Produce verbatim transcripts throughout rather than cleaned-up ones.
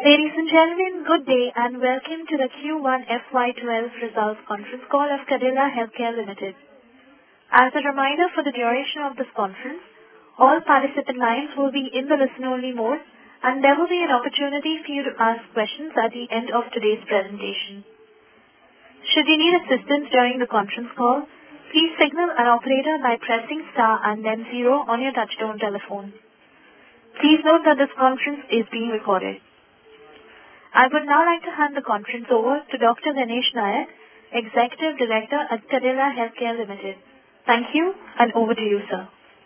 Ladies and gentlemen, good day and welcome to the Q one F Y twelve results conference call of Cadila Healthcare Limited. As a reminder, for the duration of this conference, all participant lines will be in the listen-only mode, and there will be an opportunity for you to ask questions at the end of today's presentation. Should you need assistance during the conference call, please signal an operator by pressing star and then zero on your touchtone telephone. Please note that this conference is being recorded. I would now like to hand the conference over to Doctor Ganesh Nayak, Executive Director at Cadila Healthcare Limited. Thank you, and over to you, sir.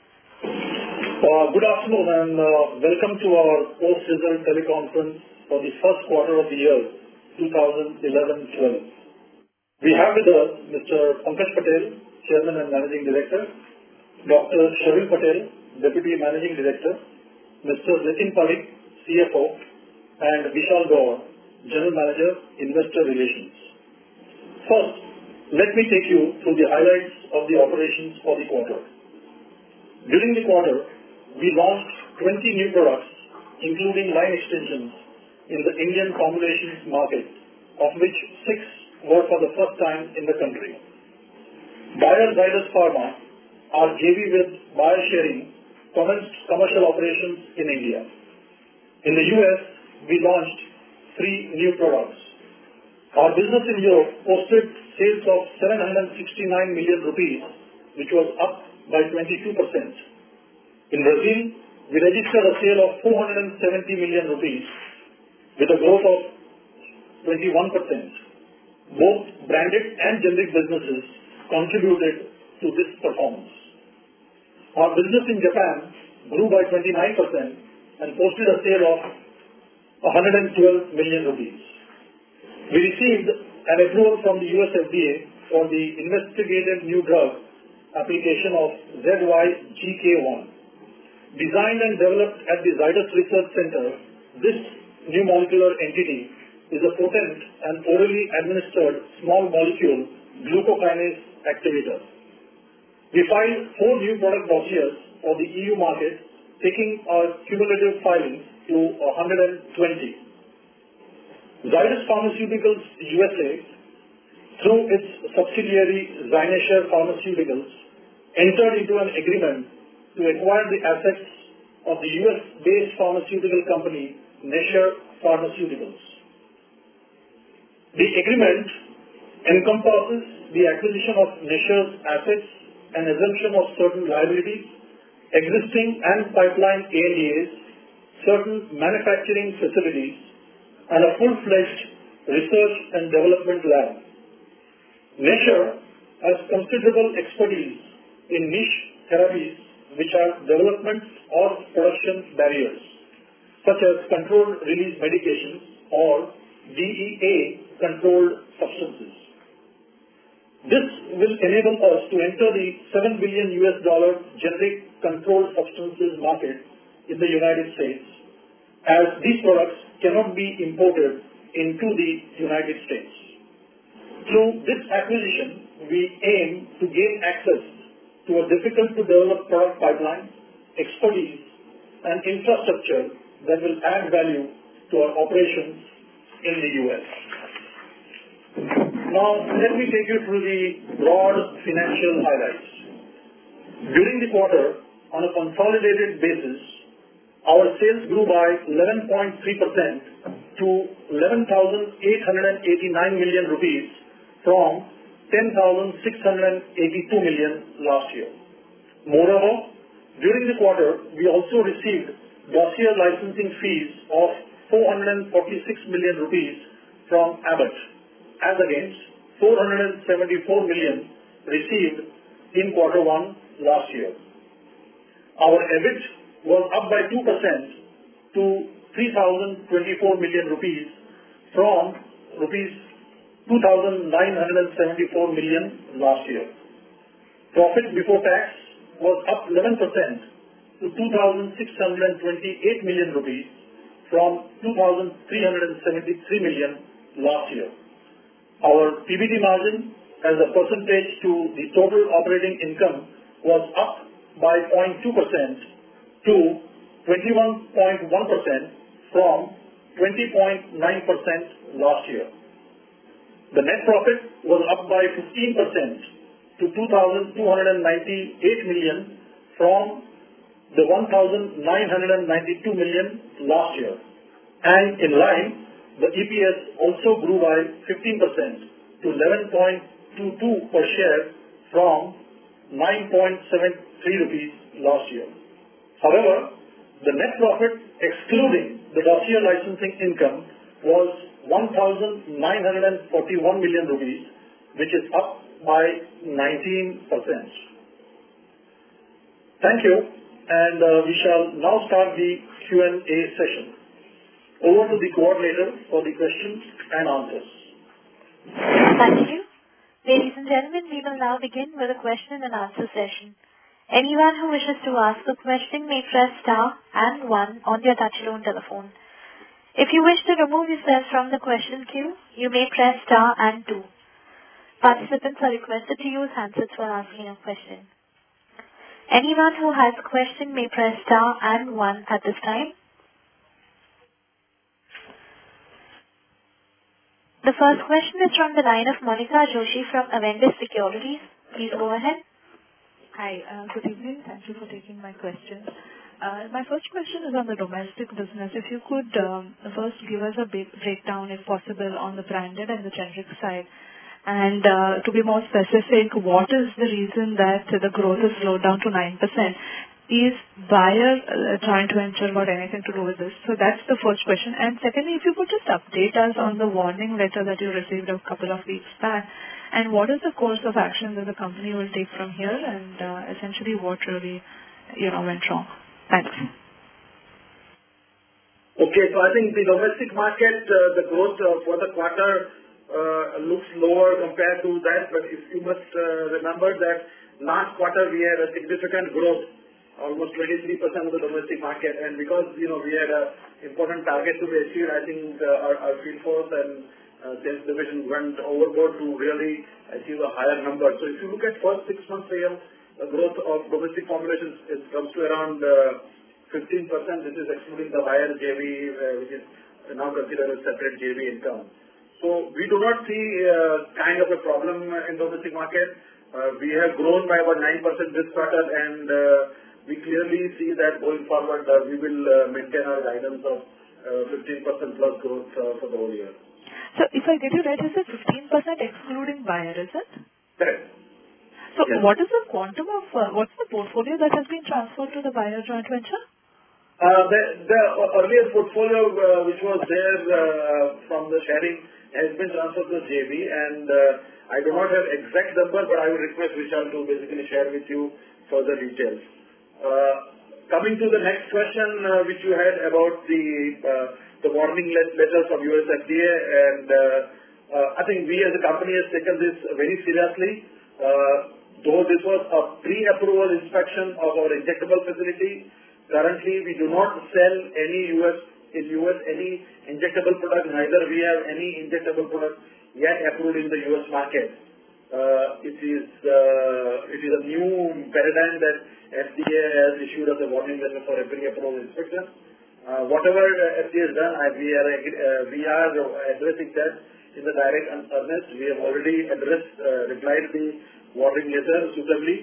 Uh, good afternoon and uh, welcome to our post-result teleconference for the first quarter of the year twenty eleven twelve. We have with us Mister Pankaj Patel, Chairman and Managing Director, Doctor Sharvil Patel, Deputy Managing Director, Mister Nitin Parekh, C F O, and Vishal Gaur, General Manager, Investor Relations. First, let me take you through the highlights of the operations for the quarter. During the quarter, we launched twenty new products, including line extensions, in the Indian formulations market, of which six were for the first time in the country. Bayer Zydus Pharma, our J V with Bayer Sharing, commenced commercial operations in India. In the U S, we launched three new products. Our business in Europe posted sales of seven hundred sixty-nine million rupees, which was up by twenty-two percent. In Brazil, we registered a sale of four hundred seventy million rupees with a growth of twenty-one percent. Both branded and generic businesses contributed to this performance. Our business in Japan grew by twenty-nine percent and posted a sale of one hundred twelve million rupees. We received an approval from the U S F D A for the investigated new drug application of Z Y G K one. Designed and developed at the Zydus Research Center, this new molecular entity is a potent and orally administered small molecule glucokinase activator. We filed four new product dossiers for the E U market, taking our cumulative filings to one hundred twenty. Zydus Pharmaceuticals U S A, through its subsidiary Zynesher Pharmaceuticals, entered into an agreement to acquire the assets of the U S-based pharmaceutical company Nesher Pharmaceuticals. The agreement encompasses the acquisition of Nesher's assets and assumption of certain liabilities, existing and pipeline A N D As, certain manufacturing facilities, and a full-fledged research and development lab. Nesher has considerable expertise in niche therapies which are development or production barriers, such as controlled release medications or D E A-controlled substances. This will enable us to enter the seven billion U S dollar generic controlled substances market in the United States, as these products cannot be imported into the United States. Through this acquisition, we aim to gain access to a difficult-to-develop product pipeline, expertise, and infrastructure that will add value to our operations in the U S. Now, let me take you through the broad financial highlights. During the quarter, on a consolidated basis, our sales grew by eleven point three percent to eleven thousand eight hundred eighty-nine million rupees from ten thousand six hundred eighty-two million last year. Moreover, during the quarter, we also received dossier licensing fees of four hundred forty-six million rupees from Abbott, as against four hundred seventy-four million received in quarter one last year. Our EBIT was up by two percent to three thousand twenty-four million rupees from rupees two thousand nine hundred seventy-four million last year. Profit before tax was up eleven percent to two thousand six hundred twenty-eight million rupees from two thousand three hundred seventy-three million last year. Our P B T margin as a percentage to the total operating income was up by zero point two percent to twenty-one point one percent from twenty point nine percent last year. The net profit was up by fifteen percent to two thousand two hundred ninety-eight million from the one thousand nine hundred ninety-two million last year. And in line, the E P S also grew by fifteen percent to eleven point two two per share from nine point seven three rupees last year. However, the net profit excluding the dossier licensing income was one thousand nine hundred forty-one million rupees, which is up by nineteen percent. Thank you, and uh, we shall now start the Q and A session. Over to the coordinator for the questions and answers. Thank you. Ladies and gentlemen, we will now begin with a question and answer session. Anyone who wishes to ask a question may press star and one on their touchtone telephone. If you wish to remove yourself from the question queue, you may press star and two. Participants are requested to use handsets while asking a question. Anyone who has a question may press star and one at this time. The first question is from the line of Monica Joshi from Avendus Securities. Please go ahead. Hi, uh, good evening. Thank you for taking my questions. Uh, my first question is on the domestic business. If you could um, first give us a big breakdown, if possible, on the branded and the generic side. And uh, to be more specific, what is the reason that the growth has slowed down to nine percent? Is Bayer uh, joint venture got anything to do with this? So that's the first question. And secondly, if you could just update us on the warning letter that you received a couple of weeks back, and what is the course of action that the company will take from here, and uh, essentially what really, you know, went wrong? Thanks. Okay, so I think the domestic market, uh, the growth uh, for the quarter uh, looks lower compared to that, but if you must uh, remember that last quarter we had a significant growth, almost twenty-three percent of the domestic market, and because, you know, we had an important target to be achieved, I think uh, our, our field force and uh, sales division went overboard to really achieve a higher number. So if you look at first six months sales, the growth of domestic formulations is, comes to around uh, fifteen percent. This is excluding the Bayer J V, uh, which is now considered a separate J V income. So we do not see uh, kind of a problem in domestic market. Uh, we have grown by about nine percent this quarter, and uh, we clearly see that going forward uh, we will uh, maintain our guidance of uh, fifteen percent plus growth uh, for the whole year. So if I get you right, is it fifteen percent excluding Bayer, is it? Correct. So Yes. what is the quantum of, uh, what's the portfolio that has been transferred to the Bayer joint venture? Uh, the, the earlier portfolio uh, which was there uh, from the sharing has been transferred to J V, and uh, I do not have exact number, but I will request Vishal to basically share with you further details. Uh, coming to the next question uh, which you had about the uh, the warning letter from U S F D A, and uh, uh, I think we as a company has taken this very seriously. Uh, though this was a pre-approval inspection of our injectable facility, currently we do not sell any U S in U S any injectable product, neither we have any injectable product yet approved in the U S market. Uh, it is uh, it is a new paradigm that F D A has issued us a warning letter for a pre-approval inspection. Uh, whatever uh, F D A has done, uh, we are uh, we are addressing that in the direct and earnest. We have already addressed uh, replied the warning letter suitably.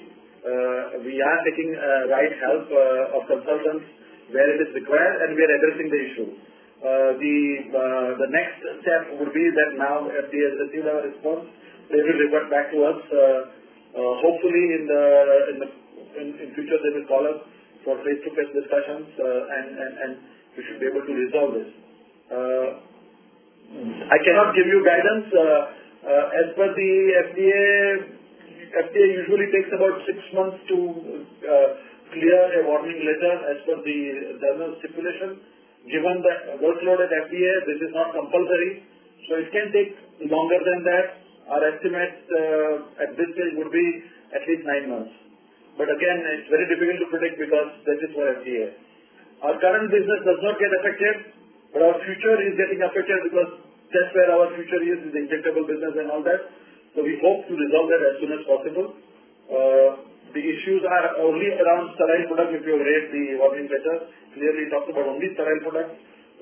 Uh, we are taking uh, right help uh, of consultants where it is required, and we are addressing the issue. Uh, the uh, the next step would be that now F D A has received our response. They will revert back to us. Uh, uh, hopefully, in the in the in, in future, they will call us for face-to-face discussions, uh, and, and and we should be able to resolve this. Uh, I cannot give you guidance. Uh, uh, as per the F D A, F D A usually takes about six months to uh, clear a warning letter as per the general stipulation. Given the workload at F D A, this is not compulsory, so it can take longer than that. Our estimate uh, at this stage would be at least nine months. But again, it's very difficult to predict because that is for F D A. Our current business does not get affected, but our future is getting affected because that's where our future is, is the injectable business and all that. So we hope to resolve that as soon as possible. Uh, the issues are only around sterile products. If you have read the warning letter, clearly it talks about only sterile products.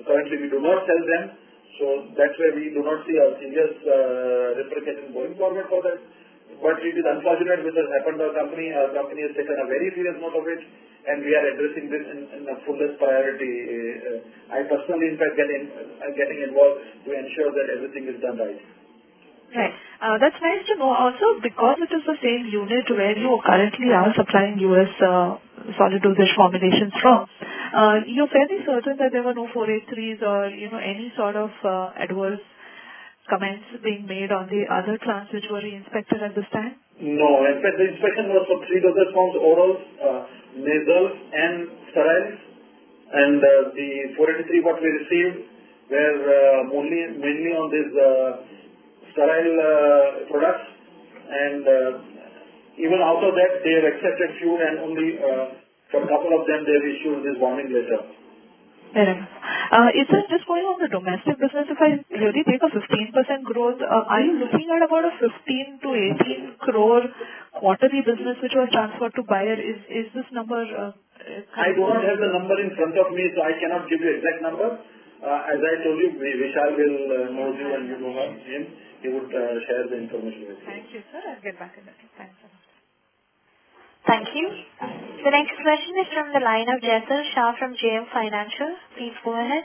Currently, we do not sell them. So that's why we do not see a serious uh, repercussion going forward for that. But it is unfortunate which has happened to our company. Our company has taken a very serious note of it, and we are addressing this in, in a fullest priority. Uh, I personally, in fact, get in, uh, getting involved to ensure that everything is done right. Right. Uh, that's nice to know. Also, because it is the same unit where you currently are supplying U S uh, solid dosage formulations from, uh, you're fairly certain that there were no four eighty-threes or, you know, any sort of uh, adverse comments being made on the other plants which were re-inspected at this time? No. In fact, the inspection was for three dosage forms, orals, uh, nasal, and sterile. And uh, the four eighty-three what we received were uh, mainly, mainly on these uh, sterile uh, products, and uh, even out of that they have accepted few, and only uh, for a couple of them they have issued this warning letter. Fair enough. Uh, Is it just going on the domestic business? If I really take a fifteen percent growth, uh, are you looking at about a fifteen to eighteen crore quarterly business which was transferred to Bayer? Is is this number? uh, uh, I do not have the number in front of me, so I cannot give you exact number. Uh, as I told you, Vi- Vishal will uh, know you and you know him. He would uh, share the information with you. Thank you, sir. I'll get back in that. Thanks a lot. Thank you. The next question is from the line of Jaisal Shah from J M Financial. Please go ahead.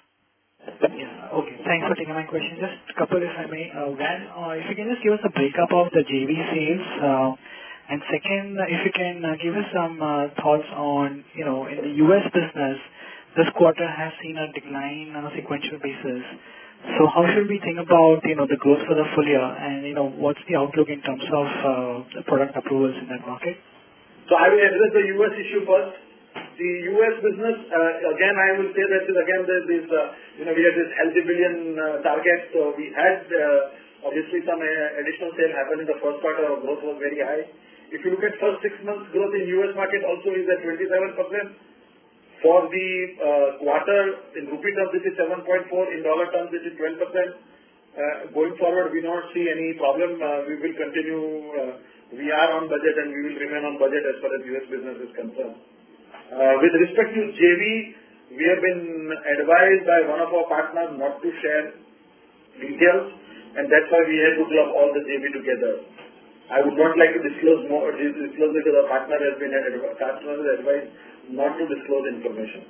Yeah. Okay. Thanks for taking my question. Just a couple, if I may. Uh, One, uh, if you can just give us a breakup of the J V sales. uh, And second, uh, if you can uh, give us some uh, thoughts on, you know, in the U S business, this quarter has seen a decline on a sequential basis. So how should we think about, you know, the growth for the full year, and, you know, what's the outlook in terms of uh, the product approvals in that market? So I will address the U S issue first. The U S business, uh, again, I will say that is again there is, uh, you know, we had this healthy billion uh, target. So we had uh, obviously some uh, additional sale happen in the first quarter. Our growth was very high. If you look at first six months growth in U S market also is at twenty-seven percent. For the uh, quarter in rupee terms it is seven point four, in dollar terms it is twelve percent. Uh, going forward we don't see any problem. Uh, we will continue, uh, we are on budget and we will remain on budget as far as U S business is concerned. Uh, with respect to J V, we have been advised by one of our partners not to share details, and that's why we had to club all the J V together. I would not like to disclose more, disclose because our partner has been adv- partner is advised not to disclose information.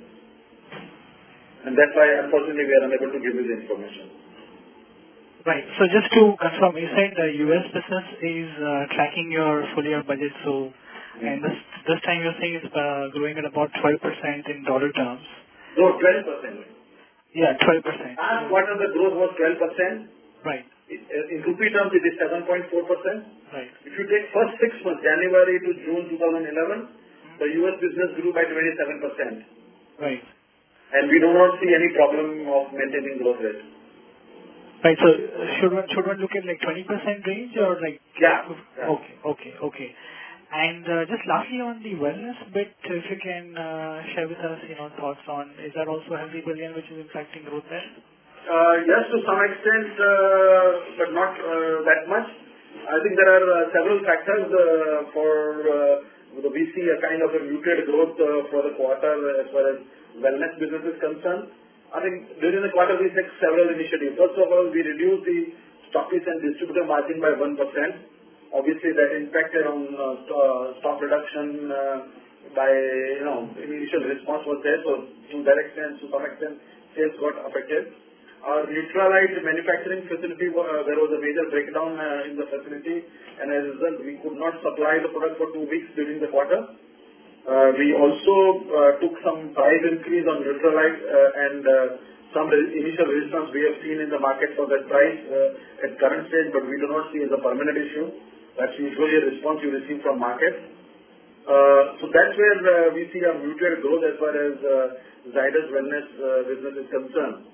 And that's why unfortunately we are unable to give you the information. Right. So just to confirm, you said the U S business is uh, tracking your full year budget, so, and this this time you're saying it's uh, growing at about twelve percent in dollar terms. No, twelve percent. Yeah, twelve percent. Last quarter the growth was twelve percent. Right. In rupee terms it is seven point four percent. Right. If you take first six months, January to June twenty eleven, the U S business grew by twenty-seven percent. Right. And we do not see any problem of maintaining growth rate. Right. So uh, should one should one look at like twenty percent range or like? Yeah. yeah. Okay. Okay. Okay. And uh, just lastly on the wellness bit, if you can uh, share with us, you know, thoughts on, is that also healthy billion which is impacting growth there? Uh, yes, to some extent, uh, but not uh, that much. I think there are uh, several factors uh, for uh, the we see a kind of a muted growth uh, for the quarter as far as wellness business is concerned. I think during the quarter we took several initiatives. First of all, we reduced the stockist and distributor margin by one percent. Obviously, that impacted on uh, st- stock reduction uh, by, you know, initial response was there. So, to that extent, to some extent, sales got affected. Our neutralized manufacturing facility, uh, there was a major breakdown uh, in the facility, and as a result, we could not supply the product for two weeks during the quarter. Uh, we also uh, took some price increase on neutralized uh, and uh, some re- initial resistance we have seen in the market for that price uh, at current stage, but we do not see as a permanent issue. That's usually a response you receive from market. Uh, so that's where uh, we see a muted growth as far as uh, Zydus Wellness uh, business is concerned.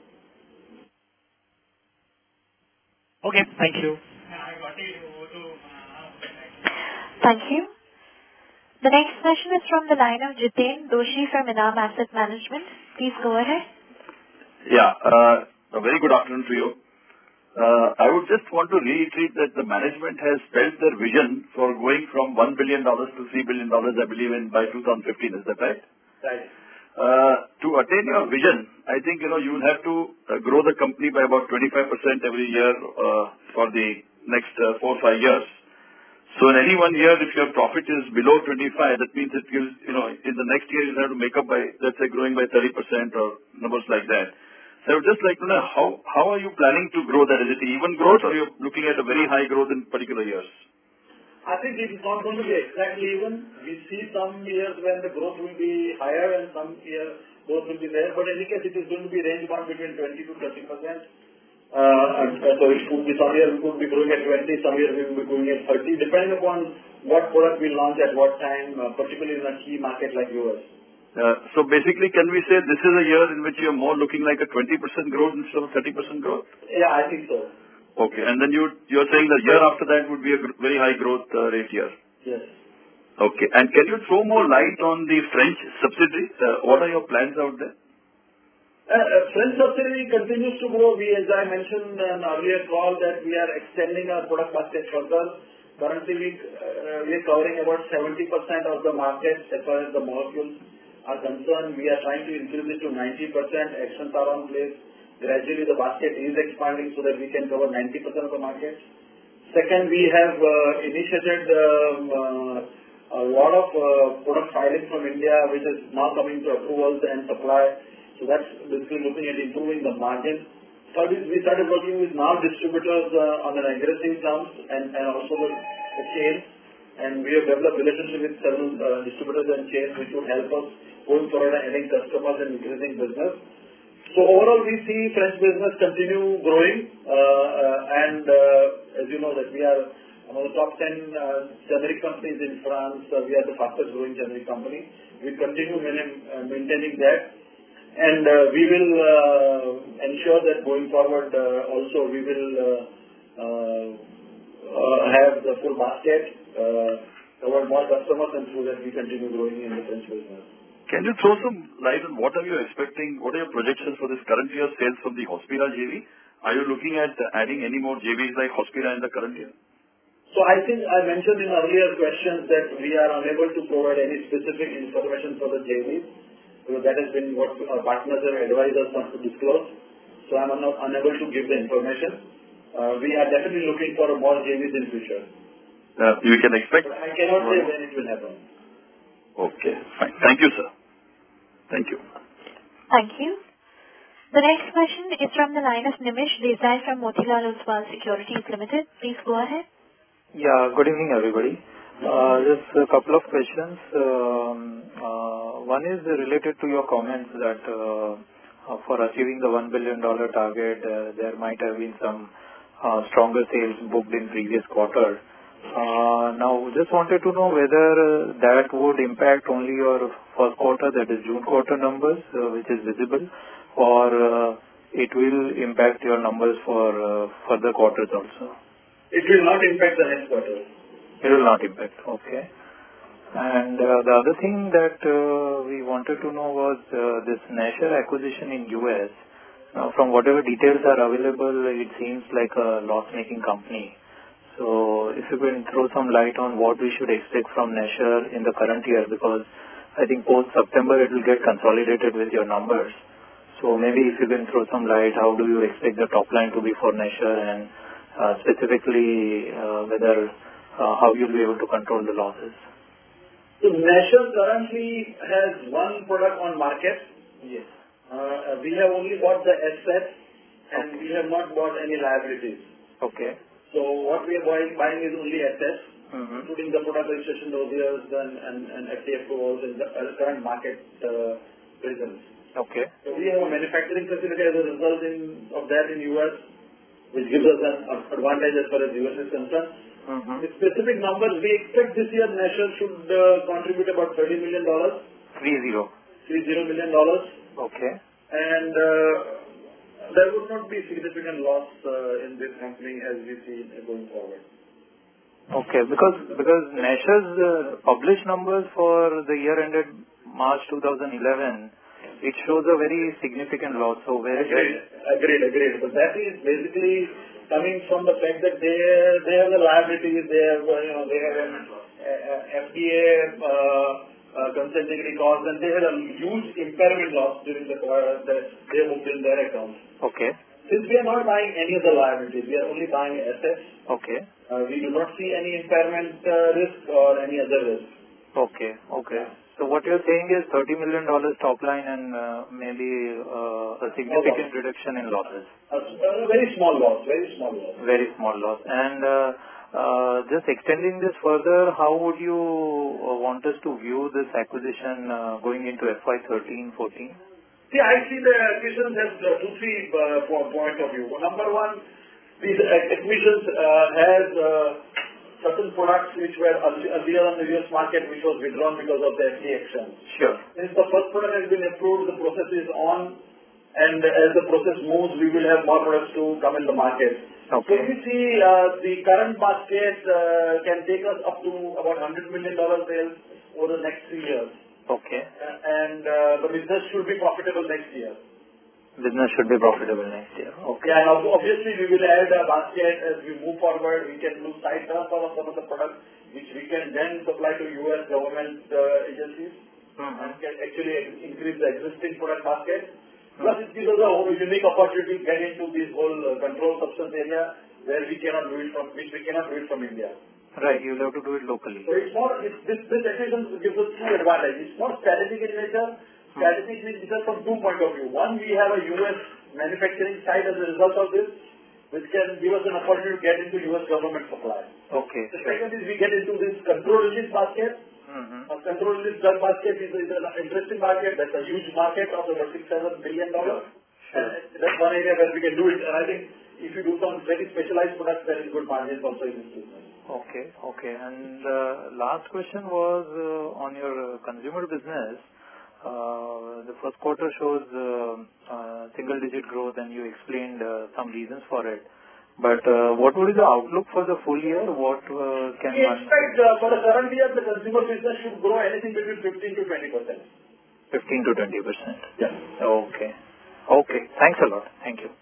Okay. Thank you. Thank you. The next question is from the line of Jiten Doshi from Enam Asset Management. Please go ahead. Yeah. Uh, a very good afternoon to you. Uh, I would just want to reiterate that the management has felt their vision for going from one billion dollars to three billion dollars, I believe, in by two thousand fifteen. Is that right? Right. uh, to attain your vision, I think, you know, you will have to uh, grow the company by about twenty-five percent every year uh, for the next uh, four or five years. So in any one year, if your profit is below twenty-five, that means it will, you know, in the next year you'll have to make up by, let's say, growing by thirty percent or numbers like that. So I would just like to know how, how are you planning to grow that? Is it even growth or you're looking at a very high growth in particular years? I think it is not going to be exactly even. We see some years when the growth will be higher and some years growth will be there. But in any case, it is going to be range bound between twenty to thirty percent. Uh, and uh, so it could be some year we could be growing at twenty, some year we will be growing at thirty, depending upon what product we launch at what time, uh, particularly in a key market like U S. Uh, so basically, can we say this is a year in which you're more looking like a twenty percent growth instead of thirty percent growth? Yeah, I think so. Okay. And then you, you're saying the year after that would be a gr- very high growth uh, rate year? Yes. Okay. And can you throw more light on the French subsidiary? Uh, what are your plans out there? Uh, uh, French subsidiary continues to grow. We, as I mentioned in an earlier call, that we are extending our product basket further. Currently, we uh, we are covering about seventy percent of the market as far as the molecules are concerned. We are trying to increase it to ninety percent. Actions are on place. Gradually, the basket is expanding so that we can cover ninety percent of the market. Second, we have uh, initiated um, uh, a lot of uh, product filing from India, which is now coming to approvals and supply. So that's basically looking at improving the margin. Third is we started working with now distributors uh, on an aggressive terms and, and also with the chains. And we have developed relationship with several uh, distributors and chains which would help us going forward and adding customers and increasing business. So overall, we see French business continue growing, uh, uh, and uh, as you know that we are among the top ten uh, generic companies in France. Uh, we are the fastest growing generic company. We continue main- uh, maintaining that, and uh, we will uh, ensure that going forward uh, also we will uh, uh, uh, have the full basket, uh, cover more customers, and through that we continue growing in the French business. Can you throw some light on what are you expecting, what are your projections for this current year sales from the Hospira J V? Are you looking at adding any more J Vs like Hospira in the current year? So I think I mentioned in earlier questions that we are unable to provide any specific information for the J Vs, because that has been what our partners have advised us not to disclose. So I'm un- unable to give the information. Uh, we are definitely looking for more J Vs in future. Uh, you can expect? But I cannot say when it will happen. Okay, fine. Thank you, sir. Thank you. Thank you. The next question is from the line of Nimish Desai from Motilal Oswal Securities Limited. Please go ahead. Yeah, good evening, everybody. Uh, just a couple of questions. Um, uh, one is related to your comments that uh, uh, for achieving the one billion dollars target, uh, there might have been some uh, stronger sales booked in previous quarter. Uh, now, just wanted to know whether uh, that would impact only your first quarter, that is June quarter numbers, uh, which is visible, or uh, it will impact your numbers for uh, further quarters also? It will not impact the next quarter. It will not impact. Okay. And uh, the other thing that uh, we wanted to know was uh, this Nasher acquisition in U S. Now, from whatever details are available, it seems like a loss-making company. So, if you can throw some light on what we should expect from Nasher in the current year, because I think post-September it will get consolidated with your numbers. So, maybe if you can throw some light, how do you expect the top line to be for Nasher, and uh, specifically uh, whether uh, how you'll be able to control the losses? So Nasher currently has one product on market. Yes. Uh, we have only bought the assets and we have not bought any liabilities. Okay. So what we are buying, buying is only assets, Mm-hmm. including the product registration dossiers and, and, and F D A approvals in the uh, current market uh, presence. Okay. So we have a manufacturing facility as a result in, of that in U S, which gives us an advantage as far as U S is concerned. Mm-hmm. The specific numbers, we expect this year Nasher should uh, contribute about thirty million dollars. Three zero. thirty million dollars. Okay. And uh, there would not be significant loss uh, in this company as we see going forward. Okay, because because Nasher's uh, published numbers for the year ended March two thousand eleven, it shows a very significant loss. So where is Agreed, agreed, agreed. But that is basically coming from the fact that they they have the liabilities, they have uh, you know they have an uh, F D A uh, uh, consent decree costs, and they had a huge impairment loss during the quarter that they booked in their accounts. Okay. Since we are not buying any of the liabilities, we are only buying assets. Okay. Uh, we do not see any impairment uh, risk or any other risk. Okay. Okay. So what you're saying is thirty million dollars top line and uh, maybe uh, a significant reduction in losses. A, a very small loss, very small loss. Very small loss. And uh, uh, just extending this further, how would you uh, want us to view this acquisition uh, going into F Y thirteen fourteen? See, I see the acquisitions has uh, two, three uh, po- points of view. Number one, these acquisitions uh, has uh, certain products which were earlier on the U S market, which was withdrawn because of the F D A action. Sure. Since the first product has been approved, the process is on, and as the process moves, we will have more products to come in the market. Okay. So we see uh, the current basket uh, can take us up to about one hundred million dollars sales over the next three years. Okay. And uh, the business should be profitable next year. Business should be profitable next year. Okay. And ob- obviously, we will add a basket as we move forward. We can do side transfer of some of the products, which we can then supply to U S government uh, agencies, Mm-hmm. and can actually increase the existing product basket. Plus, it gives us a whole unique opportunity to get into this whole uh, controlled substance area where we cannot do it from, which we cannot do it from India. Right. You'll have to do it locally. So it's more, it's, this, this acquisition gives us two advantages. It's more strategic in nature. Strategic in nature from two point of view. One, we have a U S manufacturing side as a result of this, which can give us an opportunity to get into U S government supply. Okay. The Sure. second is we get into this control release basket. Mm-hmm. A control release drug basket is, is an interesting market. That's a huge market of about six, seven billion dollars. Sure. And that's one area where we can do it. And I think if you do some very specialized products, there is good margins also in this business. Okay. Okay. And uh, last question was uh, on your uh, consumer business. Uh, the first quarter shows uh, uh, single-digit growth, and you explained uh, some reasons for it. But uh, what would be the outlook for the full year? What uh, can We one... expect uh, for the current year, the consumer business should grow anything between fifteen to twenty percent. fifteen to twenty percent. Yeah. Okay. Okay. Thanks a lot. Thank you.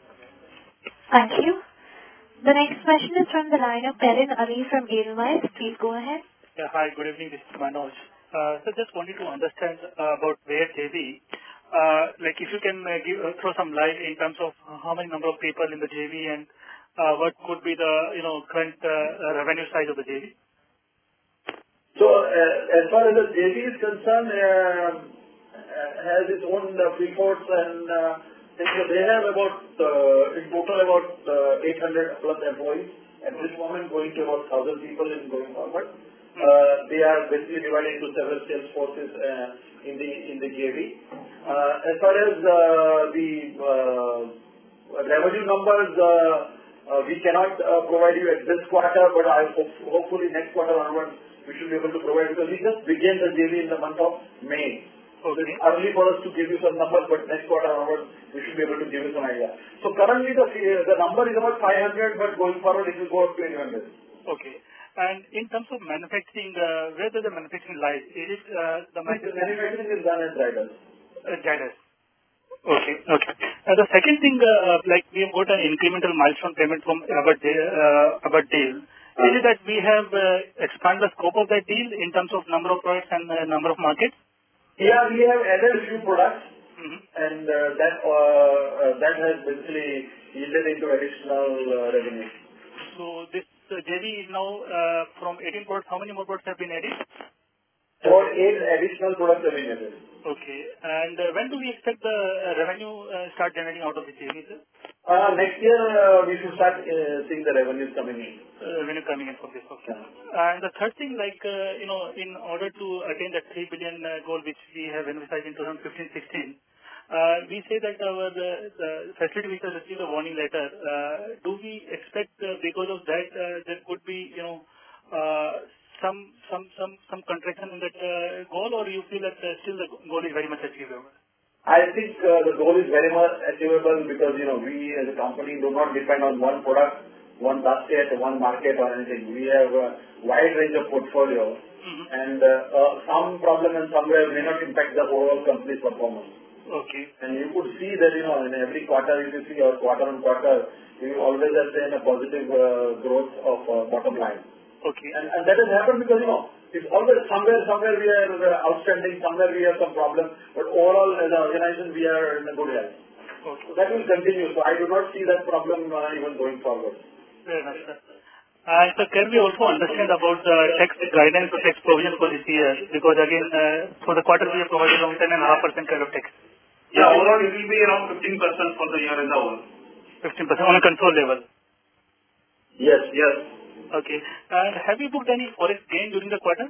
Thank you. The next question is from the line of Perin Ali from Edelweiss. Please go ahead. Yeah, hi, good evening. This is Manoj. Uh, so just wanted to understand uh, about where J V. Uh, like if you can uh, give, uh, throw some light in terms of how many number of people in the J V and uh, what could be the you know current uh, revenue size of the J V. So uh, as far as the J V is concerned, uh, has its own uh, field force, and uh, they they have about uh, in total about uh, eight hundred plus employees at this moment, going to about one thousand people in going forward. Uh, they are basically divided into several sales forces uh, in the in the J V. Uh, as far as uh, the uh, revenue numbers, uh, uh, we cannot uh, provide you at this quarter, but I hope hopefully next quarter onwards we should be able to provide, because we just began the J V in the month of May. So Okay. it's early for us to give you some numbers, but next quarter onwards we should be able to give you some idea. So currently the the number is about five hundred, but going forward it will go up to eight hundred. Okay. And in terms of manufacturing, uh, where does the manufacturing lie? Is it uh, the manufacturing Manufacturing is done at Zydus. uh, Zydus? Okay. Okay. Uh, the second thing, uh, uh, like we have got an incremental milestone payment from Abbott uh, Abbott deal. Is it that we have uh, expanded the scope of that deal in terms of number of products and uh, number of markets? Yeah, we have added a few products, Mm-hmm. and uh, that uh, uh, that has basically yielded into additional uh, revenue. So this uh, J V is now uh, from eighteen products. How many more products have been added? About eight additional products have been added. Okay. And uh, when do we expect the uh, revenue uh, start generating out of the J V, sir? Uh, next year uh, we should start uh, seeing the revenues coming in. Uh, revenue coming in from this. Okay. Yeah. And the third thing, like, uh, you know, in order to attain that three billion uh, goal which we have envisaged in twenty fifteen sixteen, uh, we say that our uh, the facility which has received a warning letter, uh, do we expect uh, because of that uh, there could be, you know, uh, some some some some contraction in that uh, goal, or you feel that uh, still the goal is very much achievable? I think uh, the goal is very much achievable, because, you know, we as a company do not depend on one product, one basket, one market or anything. We have a wide range of portfolio, Mm-hmm. and uh, uh, some problem and somewhere may not impact the overall company's performance. Okay. And you could see that, you know, in every quarter, if you see our quarter on quarter, we always have seen a positive uh, growth of uh, bottom line. Okay. And, and that has happened because, you know, It's always somewhere, somewhere we are uh, outstanding, somewhere we have some problem, but overall as an organization we are in a good health. Okay. So that will continue. So I do not see that problem uh, even going forward. Fair enough, sir. And so can we also understand about the tax guidance or tax provision for this year? Because again, uh, for the quarter we have provided around ten point five percent kind of tax. Yeah, overall it will be around fifteen percent for the year as a whole. fifteen percent on a control level. Yes, yes. Okay. And have you booked any forex gain during the quarter?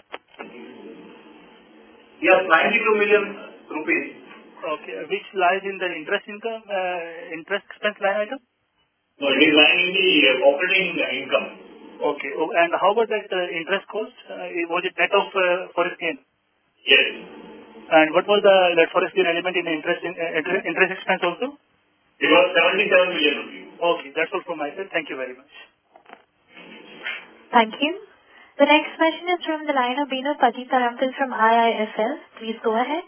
Yes, ninety-two million rupees. Okay. Which lies in the interest income, uh, interest expense line item? No, it is lying in the uh, operating income. Okay. Oh, and how about that uh, interest cost? Uh, was it net of uh, forex gain? Yes. And what was the that forex gain element in the interest in, uh, interest interest expense also? It was seventy-seven million rupees. Okay. That's all from my side. Thank you very much. Thank you. The next question is from the line of Bino Patitarampil from I I S L. Please go ahead.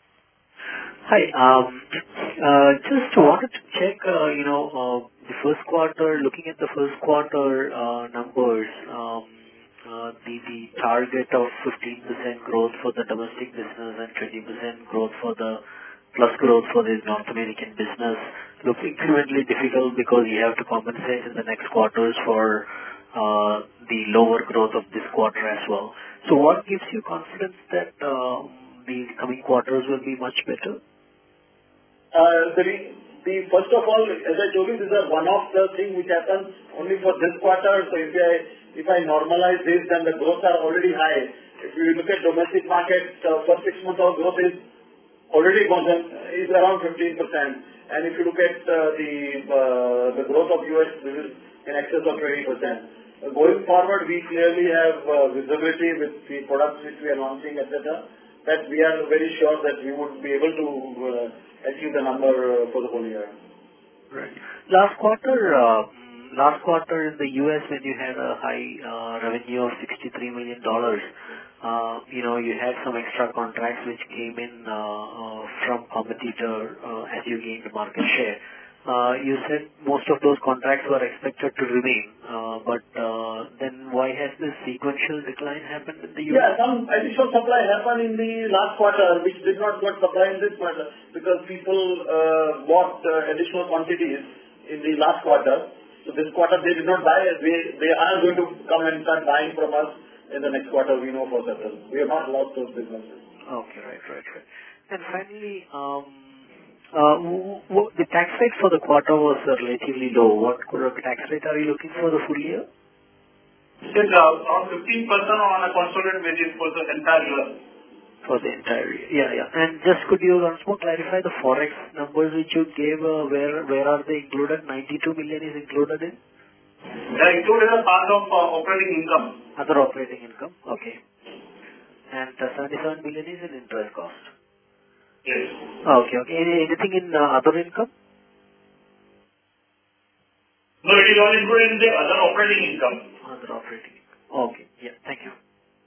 Hi. Um, uh, just wanted to check, uh, you know, uh, the first quarter, looking at the first quarter uh, numbers, um, uh, the, the target of fifteen percent growth for the domestic business and twenty percent growth for the plus growth for the North American business look incrementally difficult because you have to compensate in the next quarters for uh, the lower growth of this quarter as well. So what gives you confidence that uh, the coming quarters will be much better? Uh, the, the first of all, as I told you, this is a one-off uh, thing which happens only for this quarter. So if I if I normalize this, then the growths are already high. If you look at domestic market, uh, for six months our growth is already gone is around fifteen percent. And if you look at uh, the uh, the growth of U S, this is in excess of twenty percent. Uh, going forward, we clearly have uh, visibility with the products which we are launching, et cetera, that we are very sure that we would be able to uh, achieve the number uh, for the whole year. Right. Last quarter, uh, last quarter in the U S when you had a high uh, revenue of sixty-three million dollars, uh, you know, you had some extra contracts which came in uh, uh, from competitor uh, as you gained market share. Uh, you said most of those contracts were expected to remain, uh, but uh, then why has this sequential decline happened in the U S? Yeah, some additional supply happened in the last quarter, which did not get supply in this quarter because people uh, bought uh, additional quantities in the last quarter. So this quarter they did not buy. They, they are going to come and start buying from us in the next quarter, we know for certain. We have not lost those businesses. Okay, right, right, right. And finally, um, uh, w- w- the tax rate for the quarter was uh, relatively low. What tax rate are you looking for the full year? Yes, uh, around fifteen percent on a consolidated basis for the entire year. For the entire year. Yeah, yeah. And just could you once more clarify the forex numbers which you gave, uh, where where are they included? ninety-two million is included in? They are included as part of uh, operating income. Other operating income? Okay. And uh, seventy-seven million is in interest cost? Yes. Okay, okay. Any, anything in uh, other income? No, it is all included in the other operating income. Other operating income. Okay. Yeah, thank you.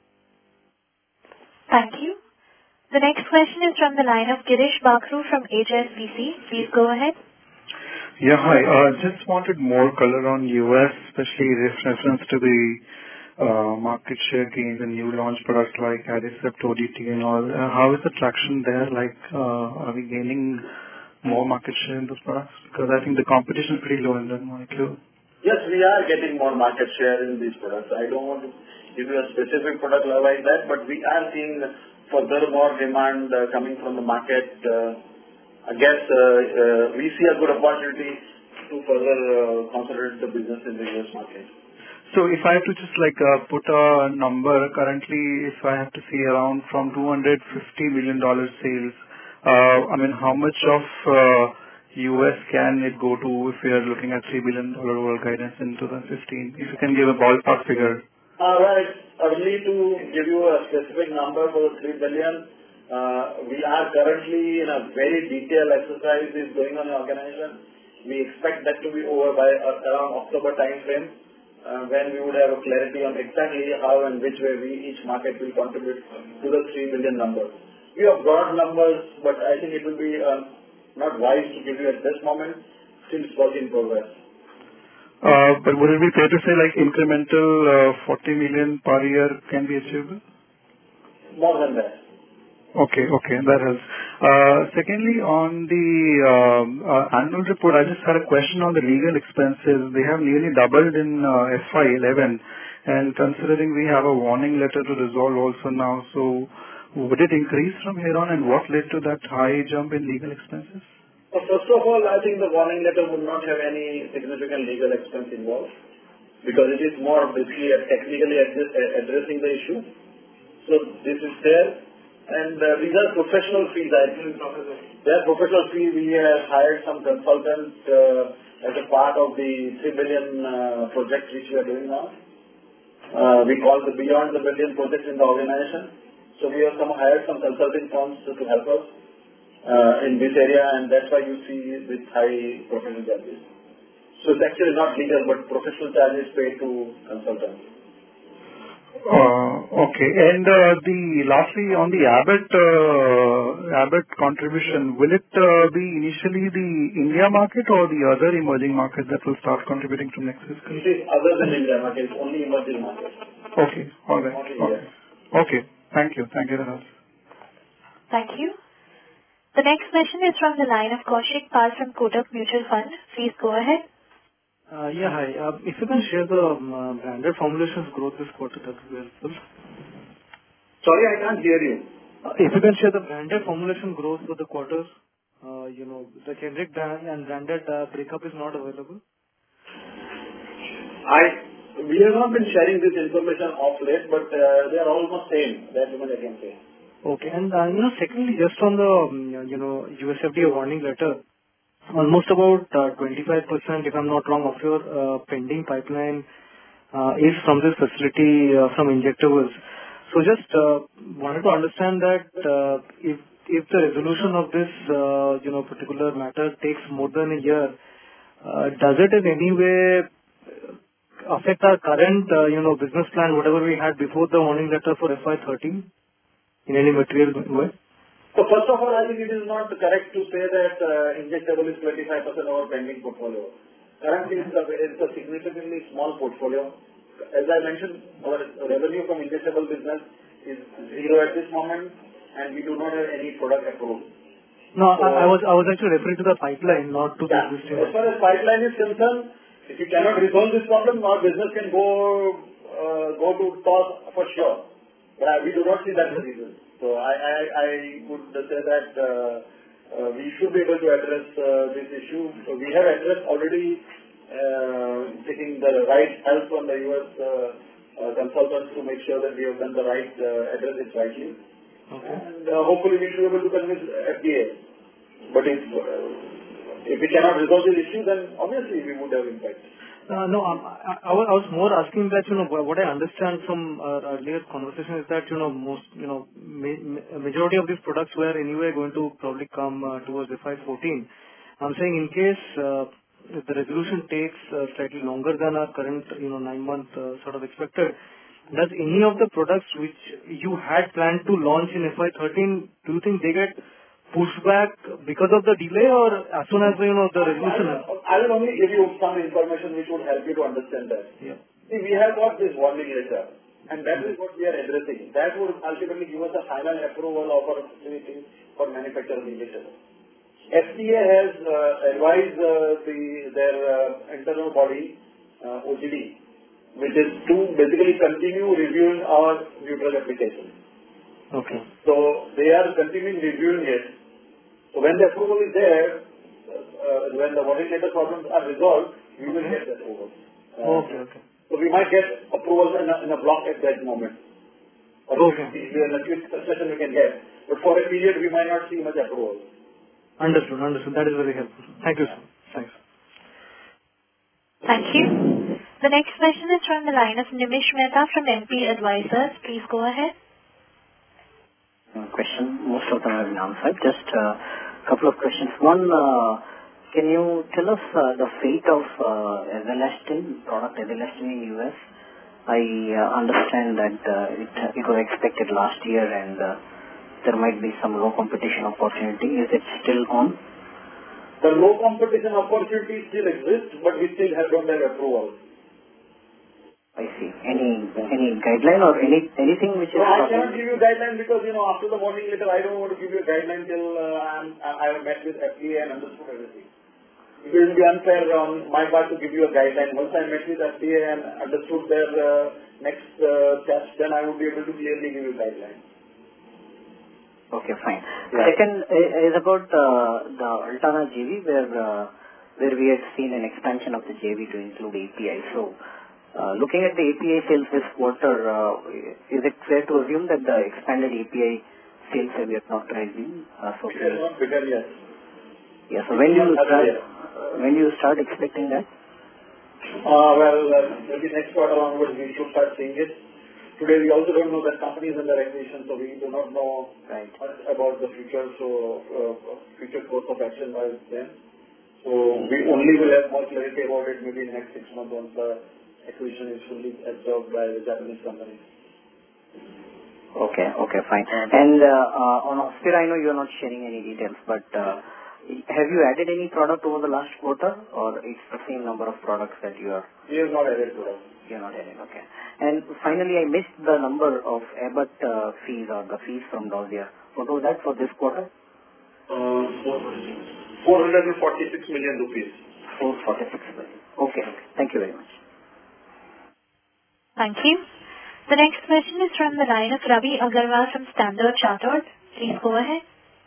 Thank you. The next question is from the line of Girish Bakru from H S B C. Please go ahead. Yeah, hi. Uh, just wanted more color on U S, especially with reference to the uh, market share gains and new launch products like Adicept, O D T and all. Uh, how is the traction there? Like, uh, are we gaining more market share in those products? Because I think the competition is pretty low in that molecule. Yes, we are getting more market share in these products. I don't want to give you a specific product like that, but we are seeing further more demand uh, coming from the market. Uh, I guess uh, uh, we see a good opportunity to further uh, consolidate the business in the U S market. So if I have to just like uh, put a number, currently if I have to see around from two hundred fifty million dollars sales, uh, I mean how much of uh, U S can it go to if we are looking at three billion dollars overall guidance in twenty fifteen? If you can give a ballpark figure. Uh, well, it's early to give you a specific number for the three billion. Uh, we are currently in a very detailed exercise is going on in the organization. We expect that to be over by uh, around October time frame, uh, when we would have a clarity on exactly how and which way we each market will contribute to the three billion number. We have broad numbers, but I think it will be uh, not wise to give you at this moment, since it's work in progress. Uh, but would it be fair to say like incremental uh, forty million per year can be achievable? More than that. Okay, okay, that helps. Uh, secondly, on the um, uh, annual report, I just had a question on the legal expenses. They have nearly doubled in uh, F Y eleven, and considering we have a warning letter to resolve also now, so would it increase from here on, and what led to that high jump in legal expenses? So first of all, I think the warning letter would not have any significant legal expense involved because it is more basically technically address, addressing the issue. So this is there. And uh, these are professional fees. I think they are professional fees. We have hired some consultants uh, as a part of the three billion uh, project which we are doing now. Uh, we call the Beyond the Billion project in the organization. So we have some hired some consulting firms to, to help us uh, in this area, and that's why you see this high professional charges. So it's actually not legal, but professional charges paid to consultants. Uh, Okay. And uh, the lastly, on the Abbott uh, Abbott contribution, will it uh, be initially the India market or the other emerging market that will start contributing to next fiscal? It is other than India market, it's only emerging market. Okay. All right. Only Okay. India. Okay. Thank you. Thank you very much. Thank you. The next question is from the line of Kaushik Pal from Kotak Mutual Fund. Please go ahead. Uh, yeah, hi. Uh, if you can share the um, uh, branded formulations growth this quarter, that would be helpful. Sorry, I can't hear you. Uh, if you can share the branded formulation growth for the quarter, uh, you know, the generic brand and branded uh, breakup is not available. I we have not been sharing this information off late, but uh, they are almost same. That's what I can say. Okay, and uh, you know, secondly, just on the um, you know U S F D A warning letter. Almost about uh, twenty-five percent, if I'm not wrong, of your uh, pending pipeline uh, is from this facility, uh, from injectables. So just uh, wanted to understand that uh, if if the resolution of this uh, you know particular matter takes more than a year, uh, does it in any way affect our current uh, you know business plan, whatever we had before the warning letter for F Y thirteen, in any material way? So first of all, I think it is not correct to say that uh, injectable is twenty-five percent of our pending portfolio. Currently, it's a, it's a significantly small portfolio. As I mentioned, our revenue from injectable business is zero at this moment, and we do not have any product approved. No, So, I, I was I was actually referring to the pipeline, not to yeah, the existing. as far as pipeline is concerned, if you cannot resolve this problem, our business can go uh, go to toss for sure. But I, we do not see that as a reason. So I, I, I would say that uh, uh, we should be able to address uh, this issue. So we have addressed already uh, taking the right help from the U S uh, uh, consultants to make sure that we have done the right, uh, address it rightly. Okay. And uh, hopefully we should be able to convince F D A. But if, uh, if we cannot resolve this issue, then obviously we would have impact. Uh, No, um, I I was I was more asking that, you know, what I understand from our earlier conversation is that, you know, most, you know, ma- ma- majority of these products were anyway going to probably come uh, towards F Y fourteen. I'm saying in case uh, if the resolution takes uh, slightly longer than our current, you know, nine-month uh, sort of expected, does any of the products which you had planned to launch in F Y thirteen, do you think they get pushed back because of the delay, or as soon as, you know, the resolution? I will only give you some information which would help you to understand that. Yeah. See, we have got this warning letter, and that is what we are addressing. That would ultimately give us a final approval of our facility for manufacturing injectables. F D A has uh, advised uh, the, their uh, internal body, uh, O G D, which is to basically continue reviewing our new drug application. Okay. So they are continuing reviewing it. So when the approval is there, uh, when the warning letter problems are resolved, we will Okay. get the approval. Uh, Okay, okay. So we might get approval in a, in a block at that moment. Or Okay. in a quick succession we can get. But for a period we might not see much approval. Understood. Understood. That is very helpful. Thank you, sir. Thanks. Thank you. The next question is from the line of Nimish Mehta from M P Advisors. Please go ahead. Question, most of them have been answered. Just a couple of questions. One, uh, can you tell us uh, the fate of uh, Ezelestin, product Ezelestin in U S? I uh, understand that uh, it, it was expected last year and uh, there might be some low competition opportunity. Is it still on? The low competition opportunity still exists, but we still have don't have approval. I see. Any any guideline or any anything which is... No, I cannot give you guideline because, you know, after the warning letter, I don't want to give you a guideline till uh, I'm, I have met with F D A and understood everything. It will be unfair on my part to give you a guideline. Once I met with F D A and understood their uh, next uh, steps, then I would be able to clearly give you guidelines. Okay, fine. Yeah. Second is about uh, the Altana J V, where uh, where we had seen an expansion of the J V to include A P I. So, uh, looking at the A P I sales this quarter, uh, is it fair to assume that the expanded A P I sales have yet not rising? Uh, so it has not begun yet. Yeah. So when do you start? Uh, when do you start expecting that? Uh, well, uh, maybe next quarter onwards we should start seeing it. Today we also don't know that company is under acquisition, so we do not know right. much about the future, so uh, future course of action by them. So we only will have more clarity about it maybe in the next six months once the acquisition is fully absorbed by the Japanese company. Okay, okay, fine. And uh, uh, on Hospira, I know you are not sharing any details, but uh, have you added any product over the last quarter, or it's the same number of products that you are? We have not added products. You are not added, okay. And finally, I missed the number of Abbott uh, fees or the fees from Dowsia. What was that for this quarter? Uh, four hundred forty-six million rupees. four hundred forty-six million. Okay, okay. Thank you very much. Thank you. The next question is from the line of Ravi Agarwal from Standard Chartered. Please go ahead.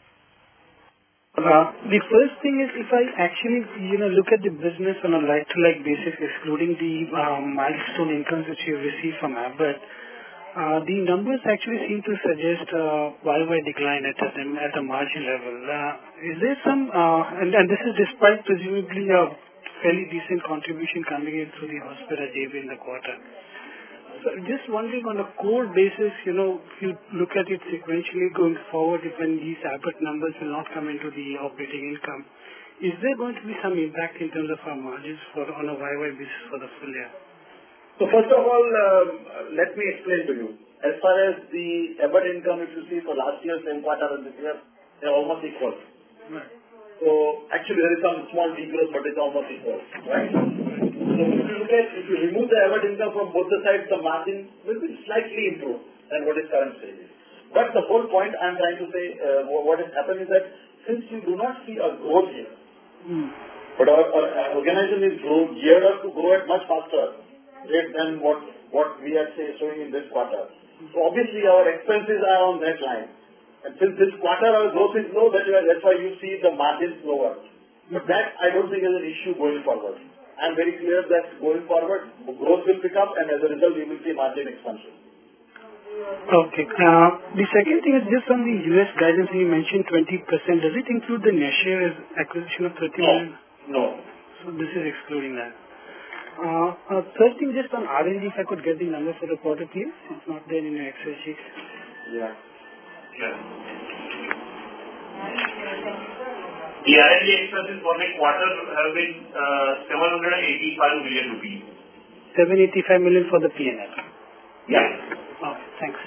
Uh, the first thing is, if I actually, you know, look at the business on a like-to-like basis, excluding the uh, milestone incomes which you receive from Abbott, uh, the numbers actually seem to suggest uh, Y Y decline at the, at the margin level. Uh, is there some, uh, and, and this is despite presumably a fairly decent contribution coming in through the Hospira J V in the quarter. So just wondering on a core basis, you know, if you look at it sequentially going forward, if when these Abbott numbers will not come into the operating income, is there going to be some impact in terms of our margins for on a Y Y basis for the full year? So first of all, um, let me explain to you. As far as the Abbott income, if you see for last year, same quarter and this year, they're almost equal. Right. So actually there is some small degrowth, but it's almost equal, right? So if you look at, if you remove the Abbott income from both the sides, the margin will be slightly improved than what is current stage. But the whole point I'm trying to say, uh, what has happened is that since you do not see a growth here, mm. but our, our organization is grow, geared up to grow at much faster rate than what, what we are say, showing in this quarter. So obviously our expenses are on that line. And since this quarter our growth is low, that is, that's why you see the margins lower. But that I don't think is an issue going forward. I'm very clear that going forward, growth will pick up and as a result you will see margin expansion. Okay. Uh, the second thing is just on the U S guidance, you mentioned twenty percent. Does it include the Neshare's acquisition of thirty million? No. So this is excluding that. Uh, uh, third thing, just on R and D, if I could get the number for the quarter, please. It's not there in your Excel sheet. Yeah. Yeah. The R and D expenses for the quarter have been uh, seven hundred eighty-five million rupees. seven hundred eighty-five million for the P and L. Yeah. Okay, thanks.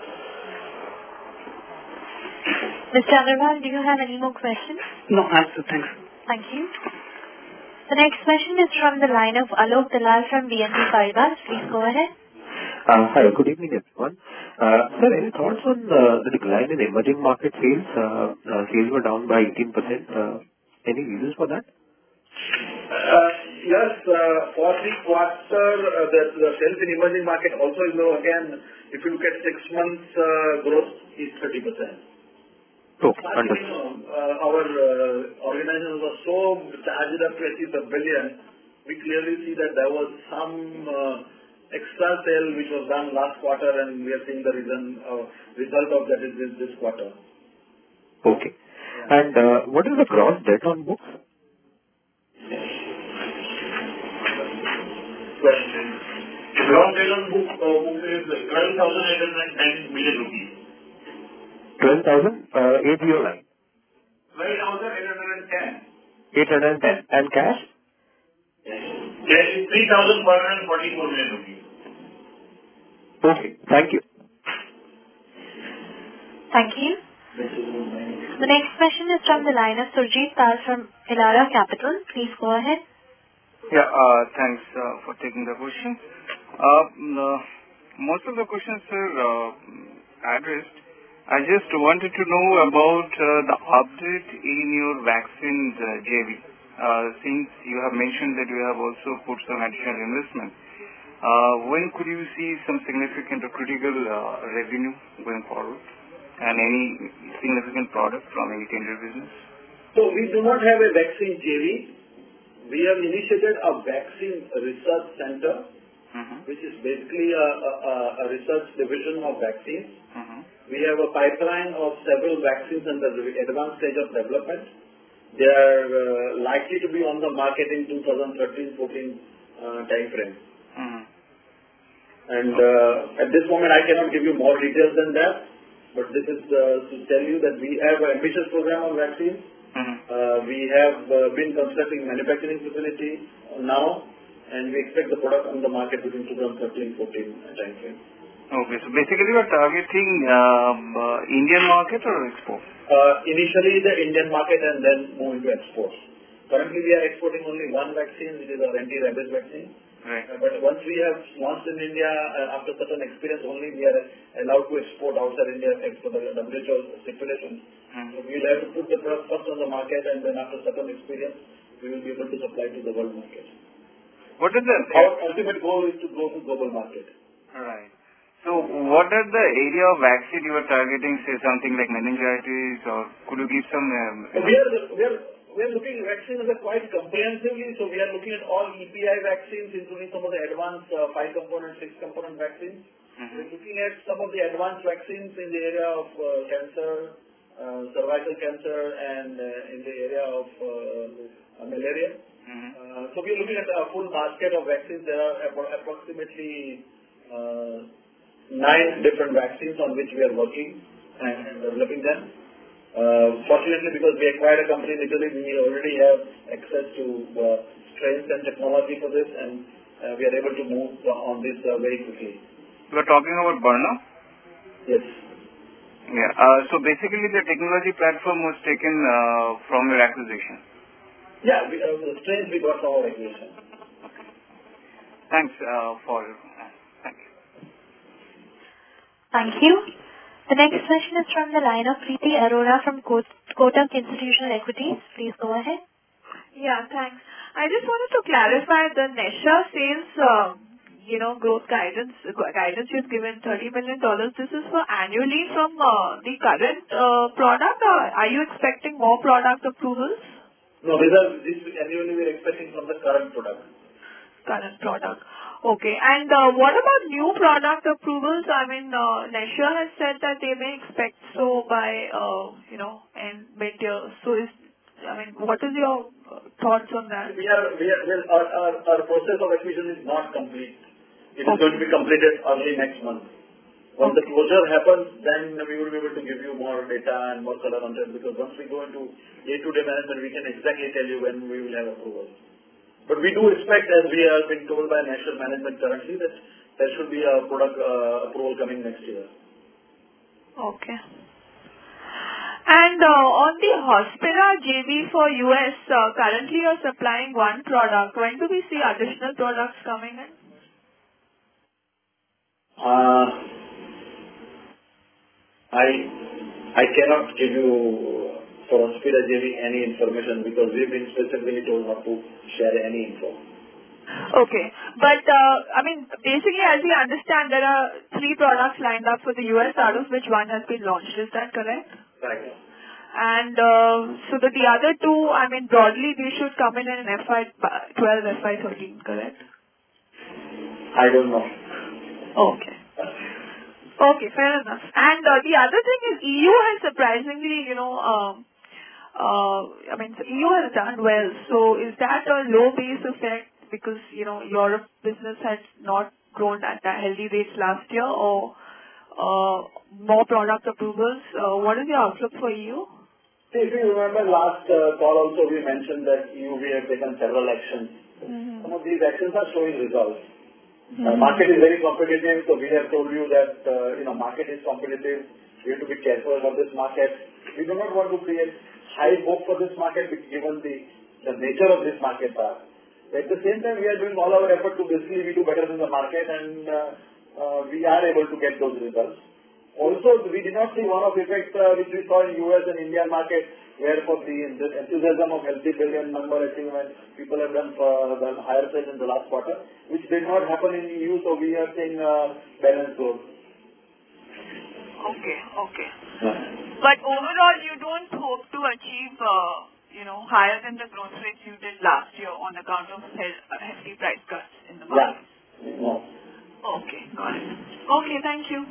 Mister Agarwal, do you have any more questions? No, answer. Thanks. Thank you. The next question is from the line of Alok Dalal from B N P Paribas. Please go ahead. Uh, Hi, good evening, everyone. Uh, Sir, any thoughts on uh, the decline in emerging market sales? Uh, uh, Sales were down by eighteen percent. Uh, Any reasons for that? Uh, Yes, uh, for the quarter, uh, the the sales in emerging market also is low. Again, if you look at six months, uh, growth is thirty percent. Okay, But, you understood. know, uh, our uh, organization was so charged up to achieve the billion, we clearly see that there was some uh, extra sale which was done last quarter, and we are seeing the reason, uh, result of that is this, this quarter. Okay. And uh, what is the gross debt on books? Question. The gross debt on book, uh, book is twelve thousand eight hundred ten million rupees. twelve thousand eight hundred nine. twelve thousand eight hundred ten. eight hundred ten. And cash? Cash is three thousand one hundred forty-four million rupees. Okay, thank you. Thank you. The next question is from the line of Surjit Pal from Elara Capital. Please go ahead. Yeah, uh, thanks uh, for taking the question. Uh, uh, most of the questions are uh, addressed. I just wanted to know about uh, the update in your vaccines uh, J V. Uh, since you have mentioned that you have also put some additional investment, uh, when could you see some significant or critical uh, revenue going forward? And any significant product from any tender business? So we do not have a vaccine J V. We have initiated a vaccine research center, mm-hmm. which is basically a, a, a research division of vaccines. Mm-hmm. We have a pipeline of several vaccines under the advanced stage of development. They are uh, likely to be on the market in two thousand thirteen fourteen uh, time frame. Mm-hmm. And uh, at this moment, I cannot give you more details than that. But this is uh, to tell you that we have an ambitious program on vaccines. Mm-hmm. Uh, we have uh, been constructing manufacturing facility now, and we expect the product on the market between two thousand thirteen fourteen time frame. Okay, so basically you are targeting um, uh, Indian market or export? Uh, initially the Indian market and then move into exports. Currently we are exporting only one vaccine, which is our anti-rabies vaccine. Right. Uh, but once we have launched in India, uh, after certain experience only, we are allowed to export outside India as per the W H O stipulations. Mm-hmm. So we will have to put the product first on the market, and then after certain experience, we will be able to supply to the world market. What is the... Our ultimate goal is to go to global market. Right. So what are the area of vaccine you are targeting, say something like meningitis, or could you give some... Um, we are, we are We are looking at vaccines quite comprehensively, so we are looking at all E P I vaccines, including some of the advanced uh, five-component, six-component vaccines. Mm-hmm. We're looking at some of the advanced vaccines in the area of uh, cancer, uh, cervical cancer, and uh, in the area of uh, malaria. Mm-hmm. Uh, so we're looking at a full basket of vaccines. There are approximately uh, nine different vaccines on which we are working and, and developing them. Uh, fortunately, because we acquired a company in Italy, we already have access to uh, strength and technology for this, and uh, we are able to move on this uh, very quickly. You are talking about Burna? Yes. Yeah. Uh, so basically, the technology platform was taken uh, from your acquisition. Yeah, we, uh, the strength we got from our acquisition. Okay. Thanks uh, for. Uh, thank you. Thank you. The next question is from the line of Preeti Arora from Kotak Institutional Equities. Please go ahead. Yeah, thanks. I just wanted to clarify the Nesha sales, uh, you know, growth guidance. Guidance you've given thirty million dollars. This is for annually from uh, the current uh, product, or are you expecting more product approvals? No, these are this annually we're expecting from the current product. Current product. Okay. And uh, what about new product approvals? I mean, uh, Nesha has said that they may expect so by, uh, you know, in mid-year. So is, I mean, what is your uh, thoughts on that? We are, we are, well, our, our, our process of acquisition is not complete. It is okay. going to be completed early next month. Once okay. the closure happens, then we will be able to give you more data and more color on that, because once we go into day-to-day management, we can exactly tell you when we will have approval. But we do expect, as we have been told by national management currently, that there should be a product uh, approval coming next year. Okay. And uh, on the Hospira J V for U S, uh, currently you are supplying one product. When do we see additional products coming in? Uh, I I cannot give you for Hospira J V any information, because we've been specifically told not to share any info. Okay. But, uh, I mean, basically, as we understand, there are three products lined up for the U S, out of which one has been launched. Is that correct? Right. And uh, so that the other two, I mean, broadly, they should come in in F Y twelve, F Y thirteen, correct? I don't know. Okay. Okay, fair enough. And uh, the other thing is E U has surprisingly, you know, um, uh, I mean, E U has done well. So is that a low base effect because, you know, Europe business has not grown at that healthy rates last year, or uh, more product approvals? Uh, what is your outlook for E U? If you remember last uh, call also, we mentioned that E U, we have taken several actions. Mm-hmm. Some of these actions are showing results. Mm-hmm. Uh, market is very competitive, so we have told you that, uh, you know, market is competitive. We have to be careful about this market. We do not want to create high hope for this market given the, the nature of this market. At the same time, we are doing all our effort to basically we do better than the market, and uh, uh, we are able to get those results. Also, we did not see one-off effect uh, which we saw in U S and Indian market, where for the, the enthusiasm of healthy billion number achievement, people have done uh, done higher sales in the last quarter, which did not happen in E U, so we are seeing uh, balanced growth. Okay, okay. Yeah. But overall, you don't hope to achieve, uh, you know, higher than the growth rates you did last year on account of hefty price cuts in the market? Yeah. No. Okay, got it. Okay, thank you.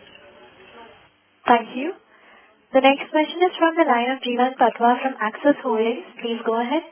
Thank you. The next question is from the line of Jeevan Patwa from Axis Holdings. Please go ahead.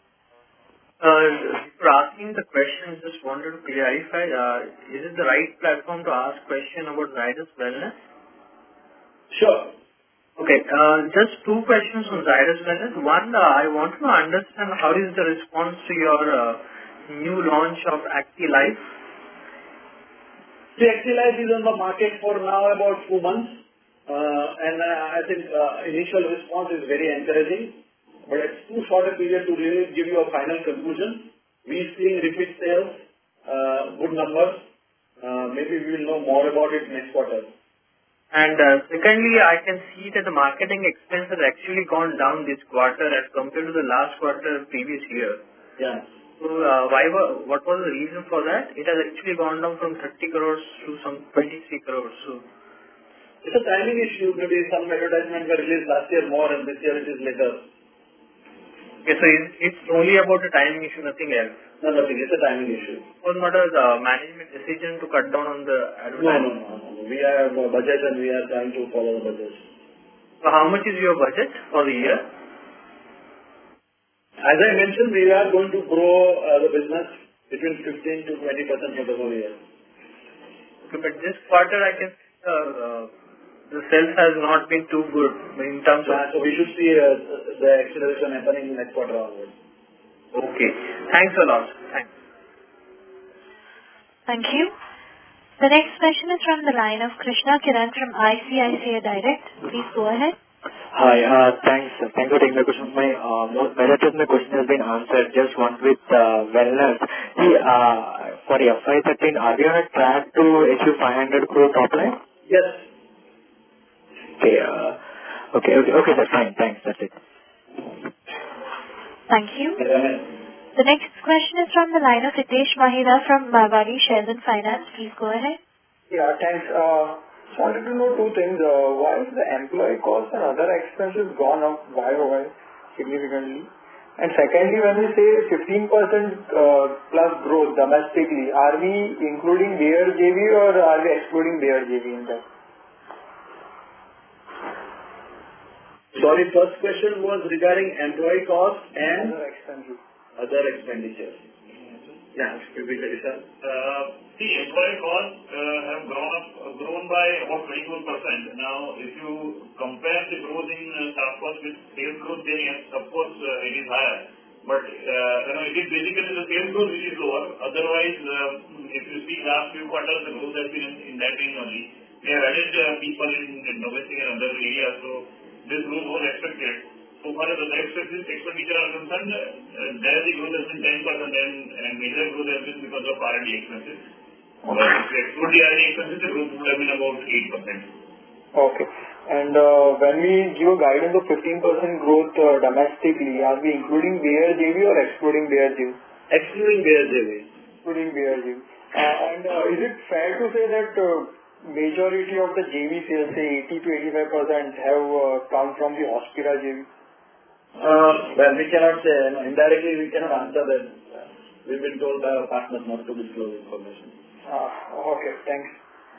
Uh, for asking the question, just wanted to clarify, uh, is it the right platform to ask question about Zydus Wellness? Sure. Okay, uh, just two questions on Zydus Wellness. One, uh, I want to understand how is the response to your uh, new launch of ActiLife? See, ActiLife is on the market for now about two months. Uh, and uh, I think uh, initial response is very encouraging, but it's too short a period to really give you a final conclusion. We're seeing repeat sales, uh, good numbers. Uh, maybe we will know more about it next quarter. And uh, secondly, I can see that the marketing expense has actually gone down this quarter as compared to the last quarter previous year. Yeah. So uh, why? What was the reason for that? It has actually gone down from thirty crores to some twenty-three crores. So. It's a timing issue. Maybe some advertisements were released last year more and this year it is later. Okay, so it's only about a timing issue, nothing else? No, nothing. It's a timing issue. It was not a uh, management decision to cut down on the advertising? No, no, no, no. We have a budget and we are trying to follow the budget. So how much is your budget for the year? As I mentioned, we are going to grow uh, the business between fifteen to twenty percent for the whole year. Okay, but this quarter I can uh, uh, the sales has not been too good in terms yeah, of... So we should see uh, the acceleration happening next quarter onwards. Okay. Thanks a lot. Thanks. Thank you. The next question is from the line of Krishna Kiran from I C I C I Direct. Please go ahead. Hi, uh, thanks. Thanks for taking the question. My uh, majority of my question has been answered. Just one with uh, wellness. See, uh, for F Y thirteen, are we on a track to achieve five hundred crore top line? Yes. Okay, uh, okay, okay, okay, that's fine. Thanks. That's it. Thank you. The next question is from the line of Hitesh Mahira from Marwari Shares and Finance. Please go ahead. Yeah, thanks. Uh, just wanted to know two things. Uh, why is the employee cost and other expenses gone up Y O Y significantly? And secondly, when we say fifteen percent uh, plus growth domestically, are we including Bayer J V or are we excluding Bayer J V in that? Sorry, first question was regarding employee cost and other expenses. Other expenditures. Yeah, excuse me, sir. Uh, the employee costs uh, have grown up, uh, grown by about twenty-four percent. Now, if you compare the growth in uh, staff cost with sales growth, then yes, of course, uh, it is higher. But uh, you know, it is basically the sales growth which is lower. Otherwise, uh, if you see last few quarters, the growth has been in, in that range only. We have added uh, people in, in domestic and other areas, so this growth was expected. So far as the expenditure are concerned, uh, there the growth has been ten percent and, and major growth has been because of R and D expenses. But if you exclude the R and D expenses, the growth would have been about eight percent. Okay. And uh, when we give a guidance of fifteen percent growth uh, domestically, are we including Bayer J V or excluding Bayer J V? Excluding Bayer J V. Excluding Bayer J V. Uh, and uh, is it fair to say that uh, majority of the J V sales, say eighty to eighty-five percent, have uh, come from the Hospira J V? Uh, well, we cannot say, you know, indirectly we cannot answer that. Uh, we've been told by our partners not to disclose information. Uh, okay, thanks.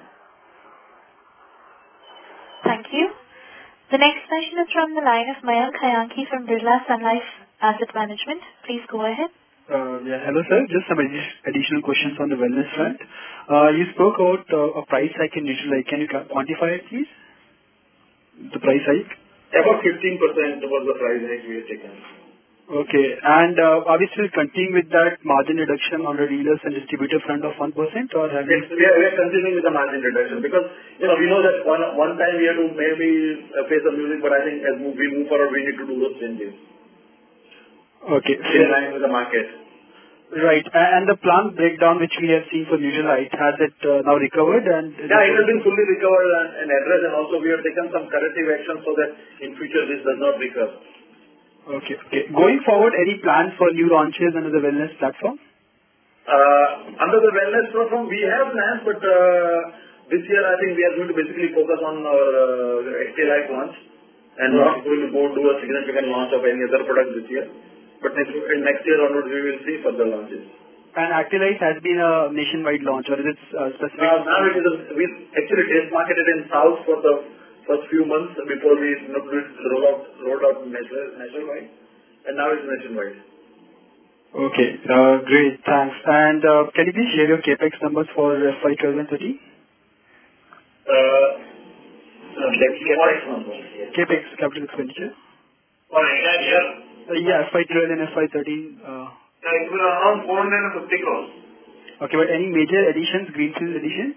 Thank you. The next question is from the line of Mayank Khayanki from Birla Sun Life Asset Management. Please go ahead. Uh, yeah, hello sir. Just some addi- additional questions on the wellness front. Uh, you spoke about uh, a price hike in Nutralite. Can you quantify it, please? The price hike? About fifteen percent was the price hike we have taken. Okay. And uh, are we still continuing with that margin reduction on the dealers and distributor front of one percent, or have Yes, we... we are, we are continuing with the margin reduction because, you know, we know that one, one time we have to maybe uh, face some music, but I think as we move forward, we need to do those changes. Okay. In line with the market. Right. A- And the plant breakdown which we have seen for Nutralite, has it uh, now recovered? And Yeah, it has been fully recovered and, and addressed, and also we have taken some corrective action so that in future this does not recur. Okay. Okay. Going forward, any plans for new launches under the wellness platform? Uh, under the wellness platform, we have plans, but uh, this year I think we are going to basically focus on our uh, H T Life launch and not going to go do a significant launch of any other product this year. But next, next year onwards we will see further launches. And Actilife has been a nationwide launch, or is it uh, specific? Uh, now it is a, we actually test marketed in South for the first few months before we you know, roll out, rolled out national, nationwide, and now it's nationwide. Okay. Uh, great. Thanks. And uh, can you please share your capex numbers for F Y twelve and thirteen? Uh, uh, capex numbers. Capex, capital expenditure. For entire year? Uh, yeah, F Y twelve and F Y thirteen. Uh, Uh, it will around four hundred fifty crores. okay, but any major additions, greenfield additions?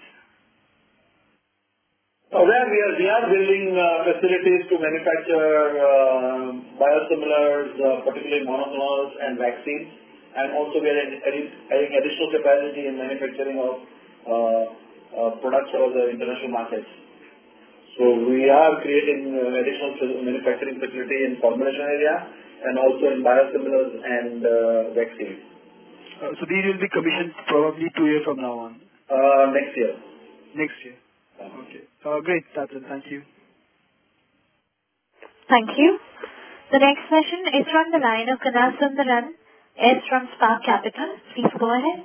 Uh, where we are, we are building uh, facilities to manufacture uh, biosimilars, uh, particularly monoclonals and vaccines, and also we are adding, adding additional capacity in manufacturing of uh, uh, products for the international markets. So we are creating uh, additional manufacturing facility in formulation area and also in biosimilars and uh, vaccines. Uh, so these will be commissioned probably two years from now on? Uh, next year. Next year. Okay. Uh, great, that's it. Thank you. Thank you. The next question is from the line of Kunal Sundaran, S from Spark Capital. Please go ahead.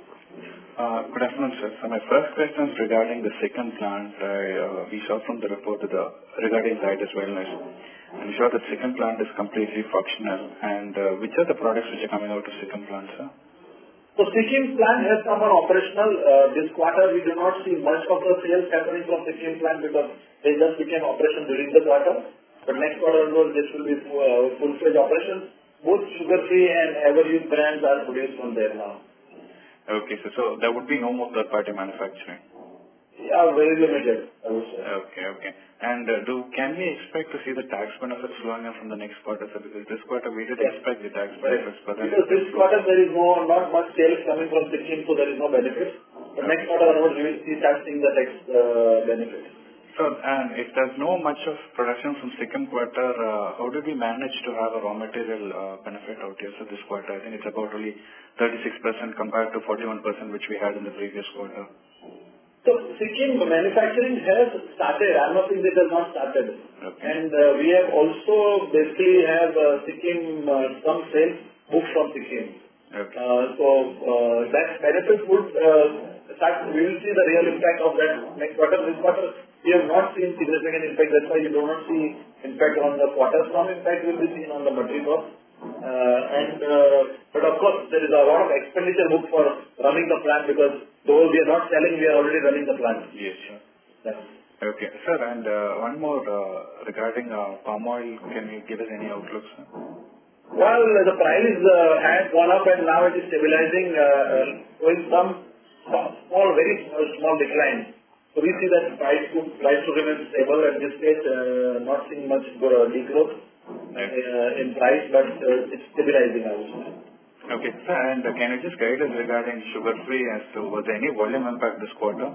Uh, Good afternoon, sir. So my first question is regarding the second plant. I, uh, we saw from the report that the, regarding Zydus Wellness, and we saw that second plant is completely functional. And uh, which are the products which are coming out of second plant, sir? So Sikkim plant has come on operational. Uh, this quarter we do not see much of the sales happening from Sikkim plant because they just became operation during the quarter. But next quarter onwards this will be uh, full-fledged operations. Both sugar-free and Everuse brands are produced from there now. Okay, so, so there would be no more third-party manufacturing? Yeah, very limited, I would say. Okay, okay. And uh, do can we expect to see the tax benefits flowing in from the next quarter, sir? Because this quarter we did Yes. expect the tax Right. benefits, but then Because this quarter there is no not much sales coming from Sikkim, so there is no benefit. But next quarter onwards we will see start seeing the tax uh, benefit. so, and if there's no much of production from second quarter, uh, how did we manage to have a raw material uh, benefit out here? So this quarter, I think it's about only thirty-six percent compared to forty-one percent which we had in the previous quarter. So Sikkim manufacturing has started. I'm not saying it has not started. Okay. And uh, we have also basically have uh, Sikkim uh, some sales booked from Sikkim. Okay. Uh, so uh, that benefit would uh, start. We will see the real impact of that next quarter. This quarter we have not seen significant impact. That's why you do not see impact on the quarter. Some impact will be seen on the material cost. Uh, and uh, but of course there is a lot of expenditure booked for running the plant because though we are not selling, we are already running the plant. Yes, sir. Yeah. Okay. Sir, and uh, one more uh, regarding uh, palm oil. Can you give us any outlook, sir? Well, the price uh, has gone up and now it is stabilizing uh, with some small, very small, small decline. So we see that price to price to remain stable at this stage, uh, not seeing much uh, degrowth uh, in price, but uh, it's stabilizing, I would say. Okay. Sir, and uh, can you just guide us regarding sugar-free as to was there any volume impact this quarter?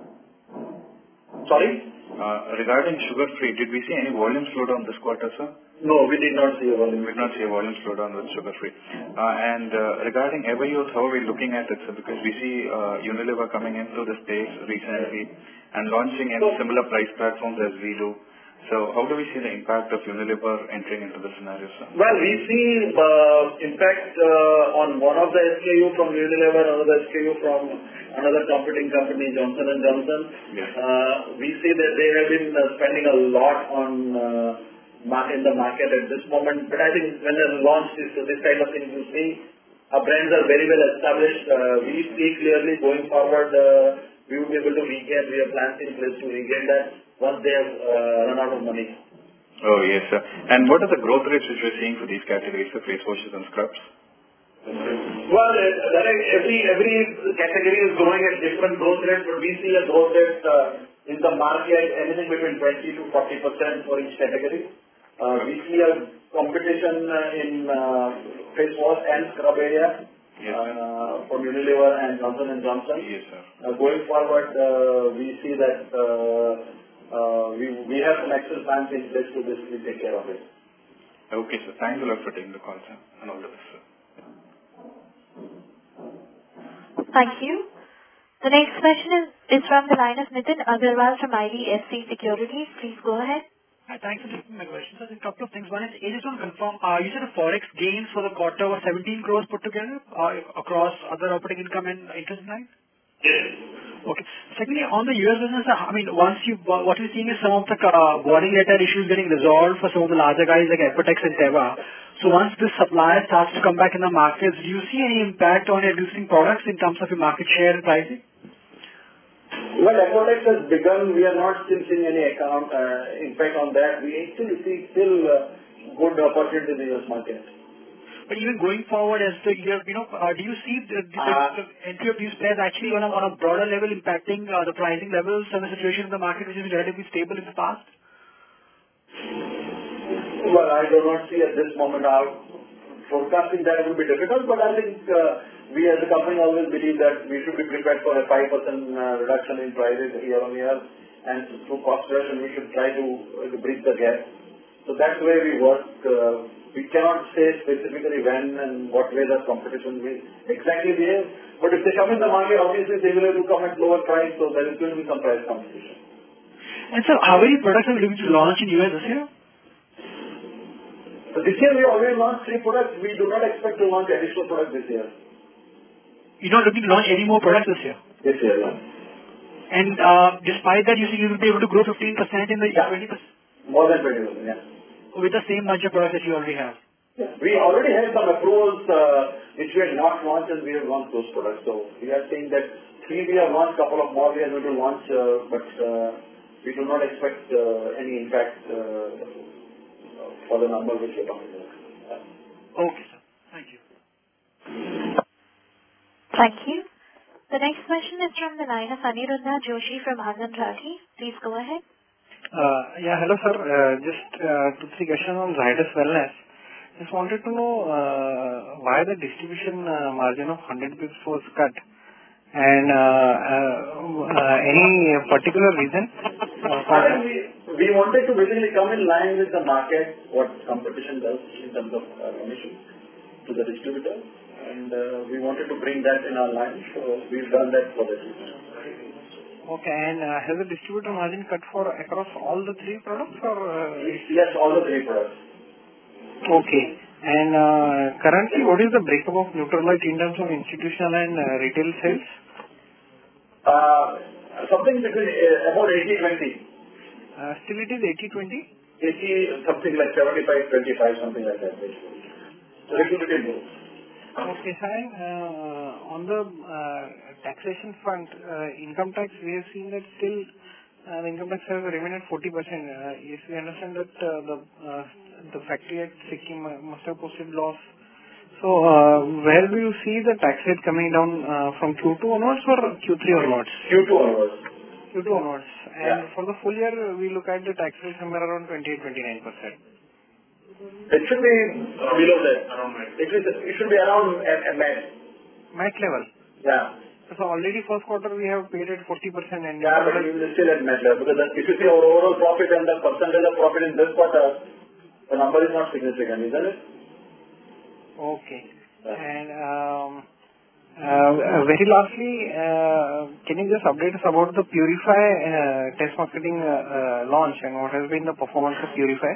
Sorry? Uh, regarding sugar-free, did we see any volume slowdown this quarter, sir? No, we did not see a volume. We did not see a volume slowdown with sugar-free. Uh, and uh, regarding Everuse, how are we looking at it, sir? Because we see uh, Unilever coming into the space recently and launching in similar price platforms as we do. So how do we see the impact of Unilever entering into the scenario, sir? Well, we see uh, impact uh, on one of the S K U from Unilever, another S K U from another competing company, Johnson and Johnson. Yes. Uh, we see that they have been uh, spending a lot on uh, mar- in the market at this moment. But I think when they launch this, this kind of thing, you see our brands are very well established. Uh, we see clearly going forward, uh, we will be able to regain, we have plans in place to regain that once they have uh, run out of money. Oh, yes, sir. And what are the growth rates which we're seeing for these categories of face washes and scrubs? Well, uh, every every category is growing at different growth rates, but we see a growth rate uh, in the market anything between twenty to forty percent for each category. Uh, we see a competition uh, in uh, face wash and scrub area Yes, uh, from Unilever and Johnson and Johnson. Yes, sir. Uh, going forward, uh, we see that uh, uh, we we have some action plans in place to basically take care of it. Okay, sir. Thanks a lot for taking the call, sir, and all the best, sir. Thank you. The next question is, is from the line of Nitin Agarwal from I D F C Securities. Please go ahead. Hi, thanks for taking my question. So, there's a couple of things. One is, I just want to confirm, uh, you said the forex gains for the quarter were seventeen crores put together uh, across other operating income and interest line? Yes. Okay. Secondly, on the U S business, uh, I mean, once you, what we're seeing is some of the uh, warning letter issues getting resolved for some of the larger guys like Apotex and Teva. So once this supply starts to come back in the markets, do you see any impact on your existing products in terms of your market share and pricing? Well, Apotex has begun. We are not still seeing any account uh, impact on that. We actually see still uh, good opportunity in the U S market. But even going forward as the year, you know, uh, do you see the, the, Uh, the entry of these players actually on a, on a broader level impacting uh, the pricing levels and the situation in the market which is relatively stable in the past? Well, I do not see at this moment how forecasting that will be difficult, but I think uh, we as a company always believe that we should be prepared for a five percent uh, reduction in prices year on year, and through cost reduction we should try to, uh, to bridge the gap. So that's where we work. Uh, we cannot say specifically when and what way the competition will exactly behave, but if they come in the market, obviously they will have to come at lower price, so there is going to be some price competition. And so how many products are we looking to launch in U S this year? So this year we already launched three products. We do not expect to launch additional products this year. You're not looking to launch any more products this year? This year, yeah. And uh, despite that, you think you will be able to grow fifteen percent in the Yeah. twenty percent? More than twenty percent, yeah. With the same bunch of products that you already have? Yeah. We already had some approvals uh, which we had not launched, and we have launched those products. So we are saying that three we have launched, couple of more we are going to launch, uh, but uh, we do not expect uh, any impact uh, for the number which we are talking about. Yeah. Okay, sir. Thank you. Thank you. The next question is from the line of Aniruddha Joshi from Anand Rathi. Please go ahead. Uh, yeah, hello sir. Uh, just uh, two, three questions on Zydus Wellness. Just wanted to know uh, why the distribution uh, margin of one hundred pips was cut, and uh, uh, uh, any particular reason? Uh, I think we, we wanted to basically come in line with the market, what competition does in terms of uh, commission to the distributor, and uh, we wanted to bring that in our line, so we've done that for the distributor. Okay, and uh, has the distributor margin cut for across all the three products, or? Uh, yes, all the three products. Okay. And uh, currently, what is the breakup of Nutralite in terms of institutional and uh, retail sales? Uh, something between uh, about eighty twenty. Uh, still it is eighty twenty? eighty, something like seventy-five twenty-five, something like that. So it will be more. Okay, sir. Uh, on the uh, taxation front, uh, income tax, we have seen that still uh, the income tax has remained at forty percent. Uh, yes, we understand that uh, the uh, the factory at Sikkim must have posted loss. So, uh, where do you see the tax rate coming down uh, from Q two onwards or Q three onwards? Q two onwards. Q two onwards. And Yeah. for the full year, we look at the tax rate somewhere around twenty-eight to twenty-nine percent. It should be below that. It, is, it should be around at, at MAT. MAT level? Yeah. So already first quarter we have paid at forty percent and... Yeah, but it is still at MAT level, because if you see our overall profit and the percentage of profit in this quarter, the number is not significant, isn't it? Okay. And um, uh, very lastly, uh, can you just update us about the Purify uh, test marketing uh, uh, launch and what has been the performance of Purify?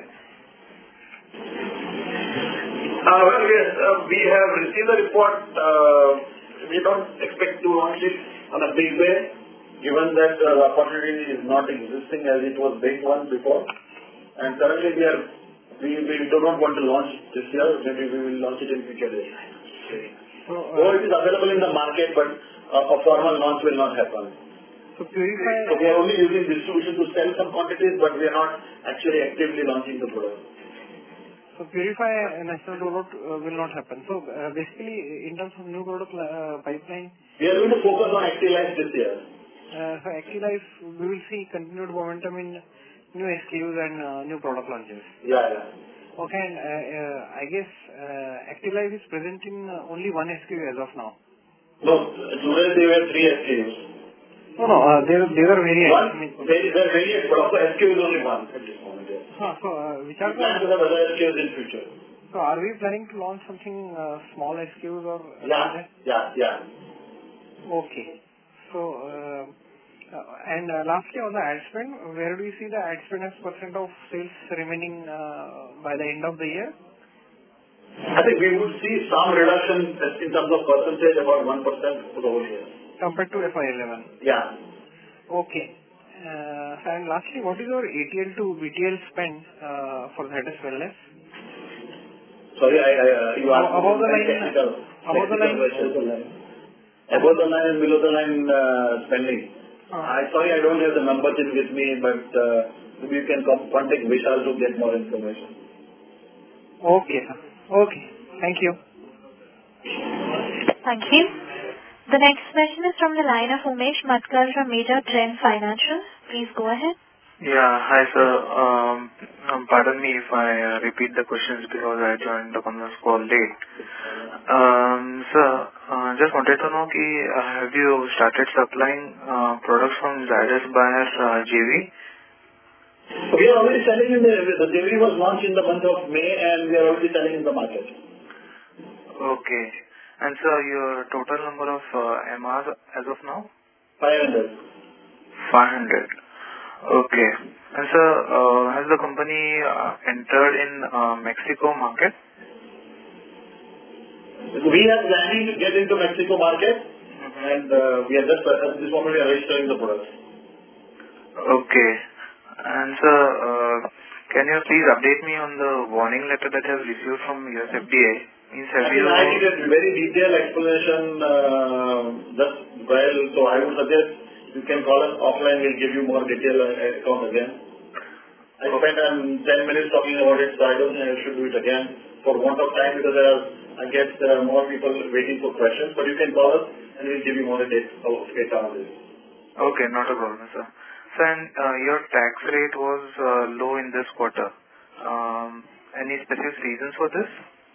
Uh, well, yes, uh, we have received the report. Uh, we don't expect to launch it on a big way, given that uh, the opportunity is not existing as it was big one before. And currently we are, we, we do not want to launch this year. Maybe we will launch it in future days. So, uh, Though it is available in the market, but uh, a formal launch will not happen. So Purify... So we are only using distribution to sell some quantities, but we are not actually actively launching the product. So So Purify national rollout uh, will not happen. So uh, basically, in terms of new product uh, pipeline, we are going to focus on Actilife this year. Uh, so Actilife, we will see continued momentum in new S K Us and uh, new product launches. Yeah, yeah. Okay, and uh, uh, I guess uh, Actilife is present in uh, only one S K U as of now. No, today they were three S K Us. No, no, uh, there, there are variants. One, I mean, there, there are variants, but of the S K U is only one at this moment. Yeah. Huh, so uh, which are we plan to have other S K Us in future. So are we planning to launch something uh, small S K Us or? Yeah, yeah, yeah. Okay. So, uh, uh, and uh, lastly on the ad spend, where do you see the ad spend as percent of sales remaining uh, by the end of the year? I think we would see some reduction in terms of percentage, about one percent for the whole year. Compared to F Y eleven? Yeah. Okay. Uh, and lastly, what is your A T L to B T L spend uh, for Zydus Wellness? Sorry, I, I, uh, you asked above the line, technical, above the line, above the line, above the line and below the line uh, spending. Uh, I sorry, I don't have the numbers in with me, but uh, you can contact Vishal to get more information. Okay, sir. Okay. Thank you. Thank you. The next question is from the line of Umesh Matkar from Major Trend Financial. Please go ahead. Yeah. Hi, sir. Um, um, pardon me if I uh, repeat the questions because I joined the conference call late. Um, sir, uh, just wanted to know, ki, uh, have you started supplying uh, products from Zydus Bayer uh, J V? We are already selling in the, the J V was launched in the month of May and we are already selling in the market. Okay. And sir, your total number of uh, M Rs as of now? five hundred. five hundred. Okay. And sir, uh, has the company uh, entered in uh, Mexico market? We are planning to get into Mexico market mm-hmm. and uh, we are just at this moment we are registering the products. Okay. And sir, uh, can you please update me on the warning letter that you have received from U S F D A? Means have you... I need a very detailed explanation uh, just well, so I would suggest you can call us offline, we'll give you more detailed account again. I okay. spent um, ten minutes talking about it, so I don't think I should do it again for want of time because there are, I guess there are more people waiting for questions, but you can call us and we'll give you more data on this. Okay, not a problem, sir. So, and uh, your tax rate was uh, low in this quarter. Um, any specific reasons for this?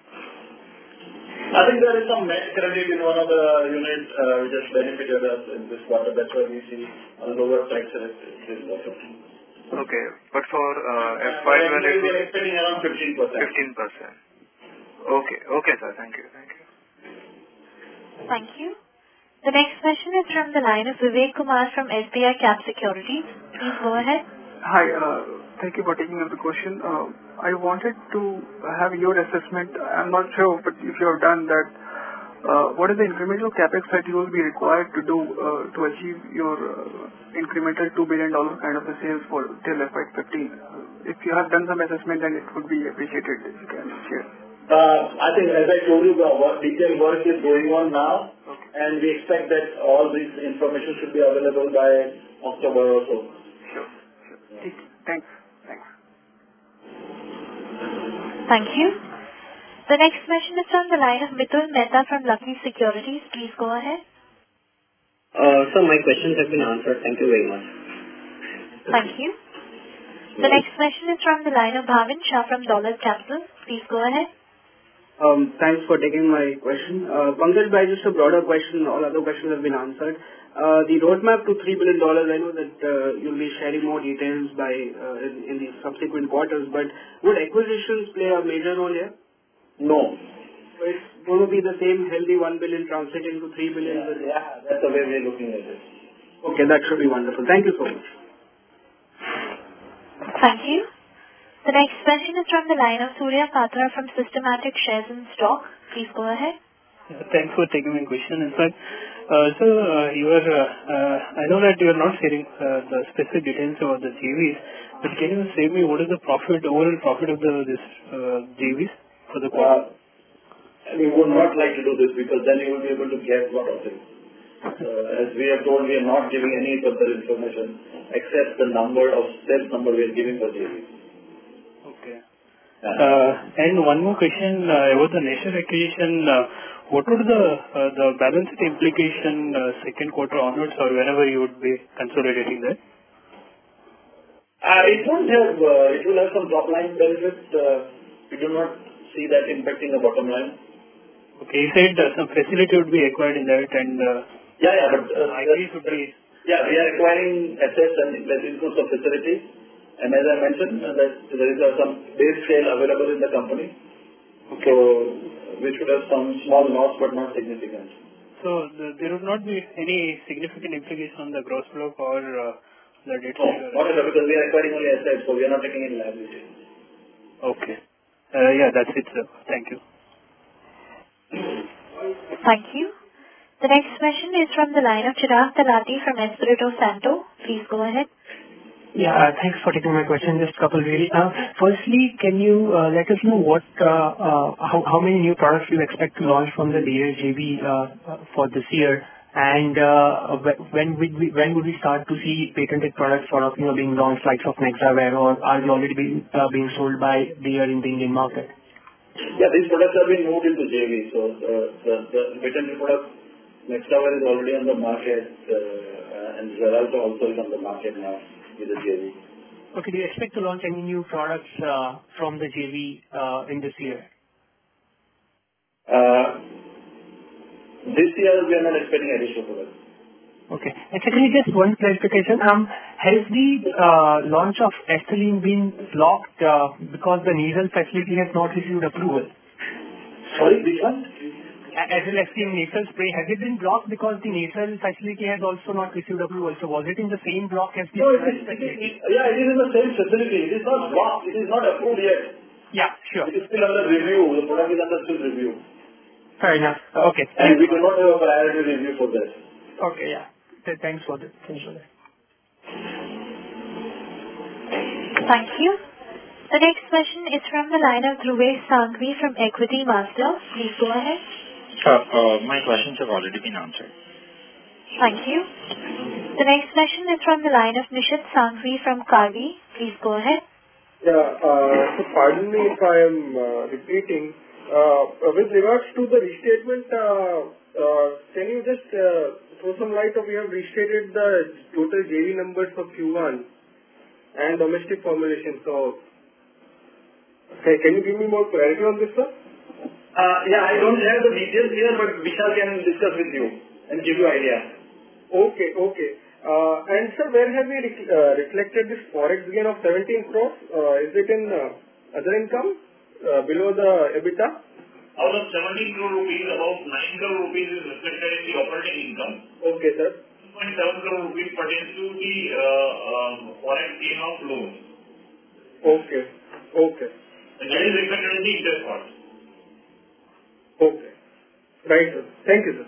I think there is some net credit in one of the units uh, which has benefited us in this quarter. That's why we see a lower tax rate this quarter. Okay, but for uh, F Y twelve, we are expecting around fifteen percent. fifteen percent. Okay, okay, sir. Thank you. Thank you. Thank you. The next question is from the line of Vivek Kumar from S B I Cap Securities. Please go ahead. Hi, uh, thank you for taking up the question. Uh, I wanted to have your assessment. I'm not sure, but if you have done that, uh, what is the incremental capex that you will be required to do uh, to achieve your uh, incremental two billion dollars kind of a sales for till F Y fifteen? Uh, if you have done some assessment, then it would be appreciated if you can share. Uh, I think, as I told you, the work, detailed work is going on now, okay. And we expect that all this information should be available by October or so. Sure. Sure. Yeah. Thanks. Thanks. Thank you. The next question is from the line of Mitul Mehta from Lucky Securities. Please go ahead. Uh, sir, my questions have been answered. Thank you very much. Thank you. The next question is from the line of Bhavin Shah from Dollars Capital. Please go ahead. Um, thanks for taking my question. Uh, Pankaj bhai, just a broader question. All other questions have been answered. Uh, the roadmap to three billion dollars, I know that uh, you'll be sharing more details by uh, in, in the subsequent quarters, but would acquisitions play a major role here? No. So it's going to be the same healthy one billion translating to three billion? Yeah, yeah, that's the way we're looking at it. Okay, that should be wonderful. Thank you so much. Thank you. The next question is from the line of Surya Patra from Systematic Shares and Stock. Please go ahead. Yeah, thanks for taking my question. In fact, uh, so uh, you are, uh, uh, I know that you are not sharing uh, the specific details about the J Vs, but can you say me what is the profit, overall profit of the this uh, J Vs for the quarter? Uh, we would not like to do this because then you will be able to guess a lot of things. Uh, as we have told, we are not giving any further information except the number of sales number we are giving for J Vs. Okay. Uh, and one more question uh, about the Nature acquisition. Uh, what would the uh, the balance sheet implication uh, second quarter onwards, or whenever you would be consolidating that? Uh, it won't have. Uh, it will have some top line benefit. Uh, we do not see that impacting the bottom line. Okay, you said uh, some facility would be acquired in that, and uh, yeah, yeah, but uh, I P would be. Yeah, we are acquiring assets and that includes the facilities. And as I mentioned, uh, that there is uh, some base scale available in the company. Okay. So we should have some small loss, but not significant. So the, there would not be any significant implication on the gross block or uh, the debt No, side? not at all, because we are acquiring only assets, so we are not taking any liability. Okay. Uh, yeah, that's it, sir. Thank you. Thank you. The next question is from the line of Chirag Talati from Espirito Santo. Please go ahead. Yeah, uh, thanks for taking my question. Just a couple really. Uh, firstly, can you uh, let us know what, uh, uh, how, how many new products you expect to launch from the Bayer J V uh, uh, for this year, and uh, when would we when would we start to see patented products sort of you know being launched, like of Nexavar, or are they already being uh, being sold by Bayer in the Indian market? Yeah, these products have been moved into J V, so the the, the patented product Nexavar is already on the market, uh, and Xarelto also is on the market now. With the J V. Okay, do you expect to launch any new products uh, from the J V uh, in this year? Uh, this year we are not expecting additional products. Okay. And secondly, just one clarification. Um, has the uh, launch of Esteline been blocked uh, because the nasal facility has not received approval? Sorry, which one? Esteline nasal spray, has it been blocked because the nasal facility has also not received approval? So was it in the same block as the... No, it is, it is, yeah, it is in the same facility. It is not blocked. It is not approved yet. Yeah, sure. It is still under review. The product is under still review. Fair enough. Okay. And we do not have a priority review for this. Okay, yeah. Thanks for that. Thanks for that. Thank you. The next question is from the line of Dhruvesh Sanghvi from Equity Master. Please go ahead. Uh, uh, my questions have already been answered. Thank you. The next question is from the line of Nishit Sanghvi from Karvi. Please go ahead. Yeah, uh, so pardon me if I am uh, repeating. Uh, with regards to the restatement, uh, uh, can you just uh, throw some light on, we have restated the total J V numbers for Q one and domestic formulation. So, okay, can you give me more clarity on this, sir? Uh, yeah, I don't have the details here, but Vishal can discuss with you and give you idea. Okay, okay. Uh, and sir, where have we re- uh, reflected this forex gain of seventeen crores? Uh, is it in uh, other income uh, below the EBITDA? Out of seventeen crore rupees, about nine crore rupees is reflected in the operating income. Okay, sir. two point seven crore rupees pertains to the uh, um, forex gain of loans. Okay, okay. And that is reflected in the interest cost. Okay. Right, sir. Thank you, sir.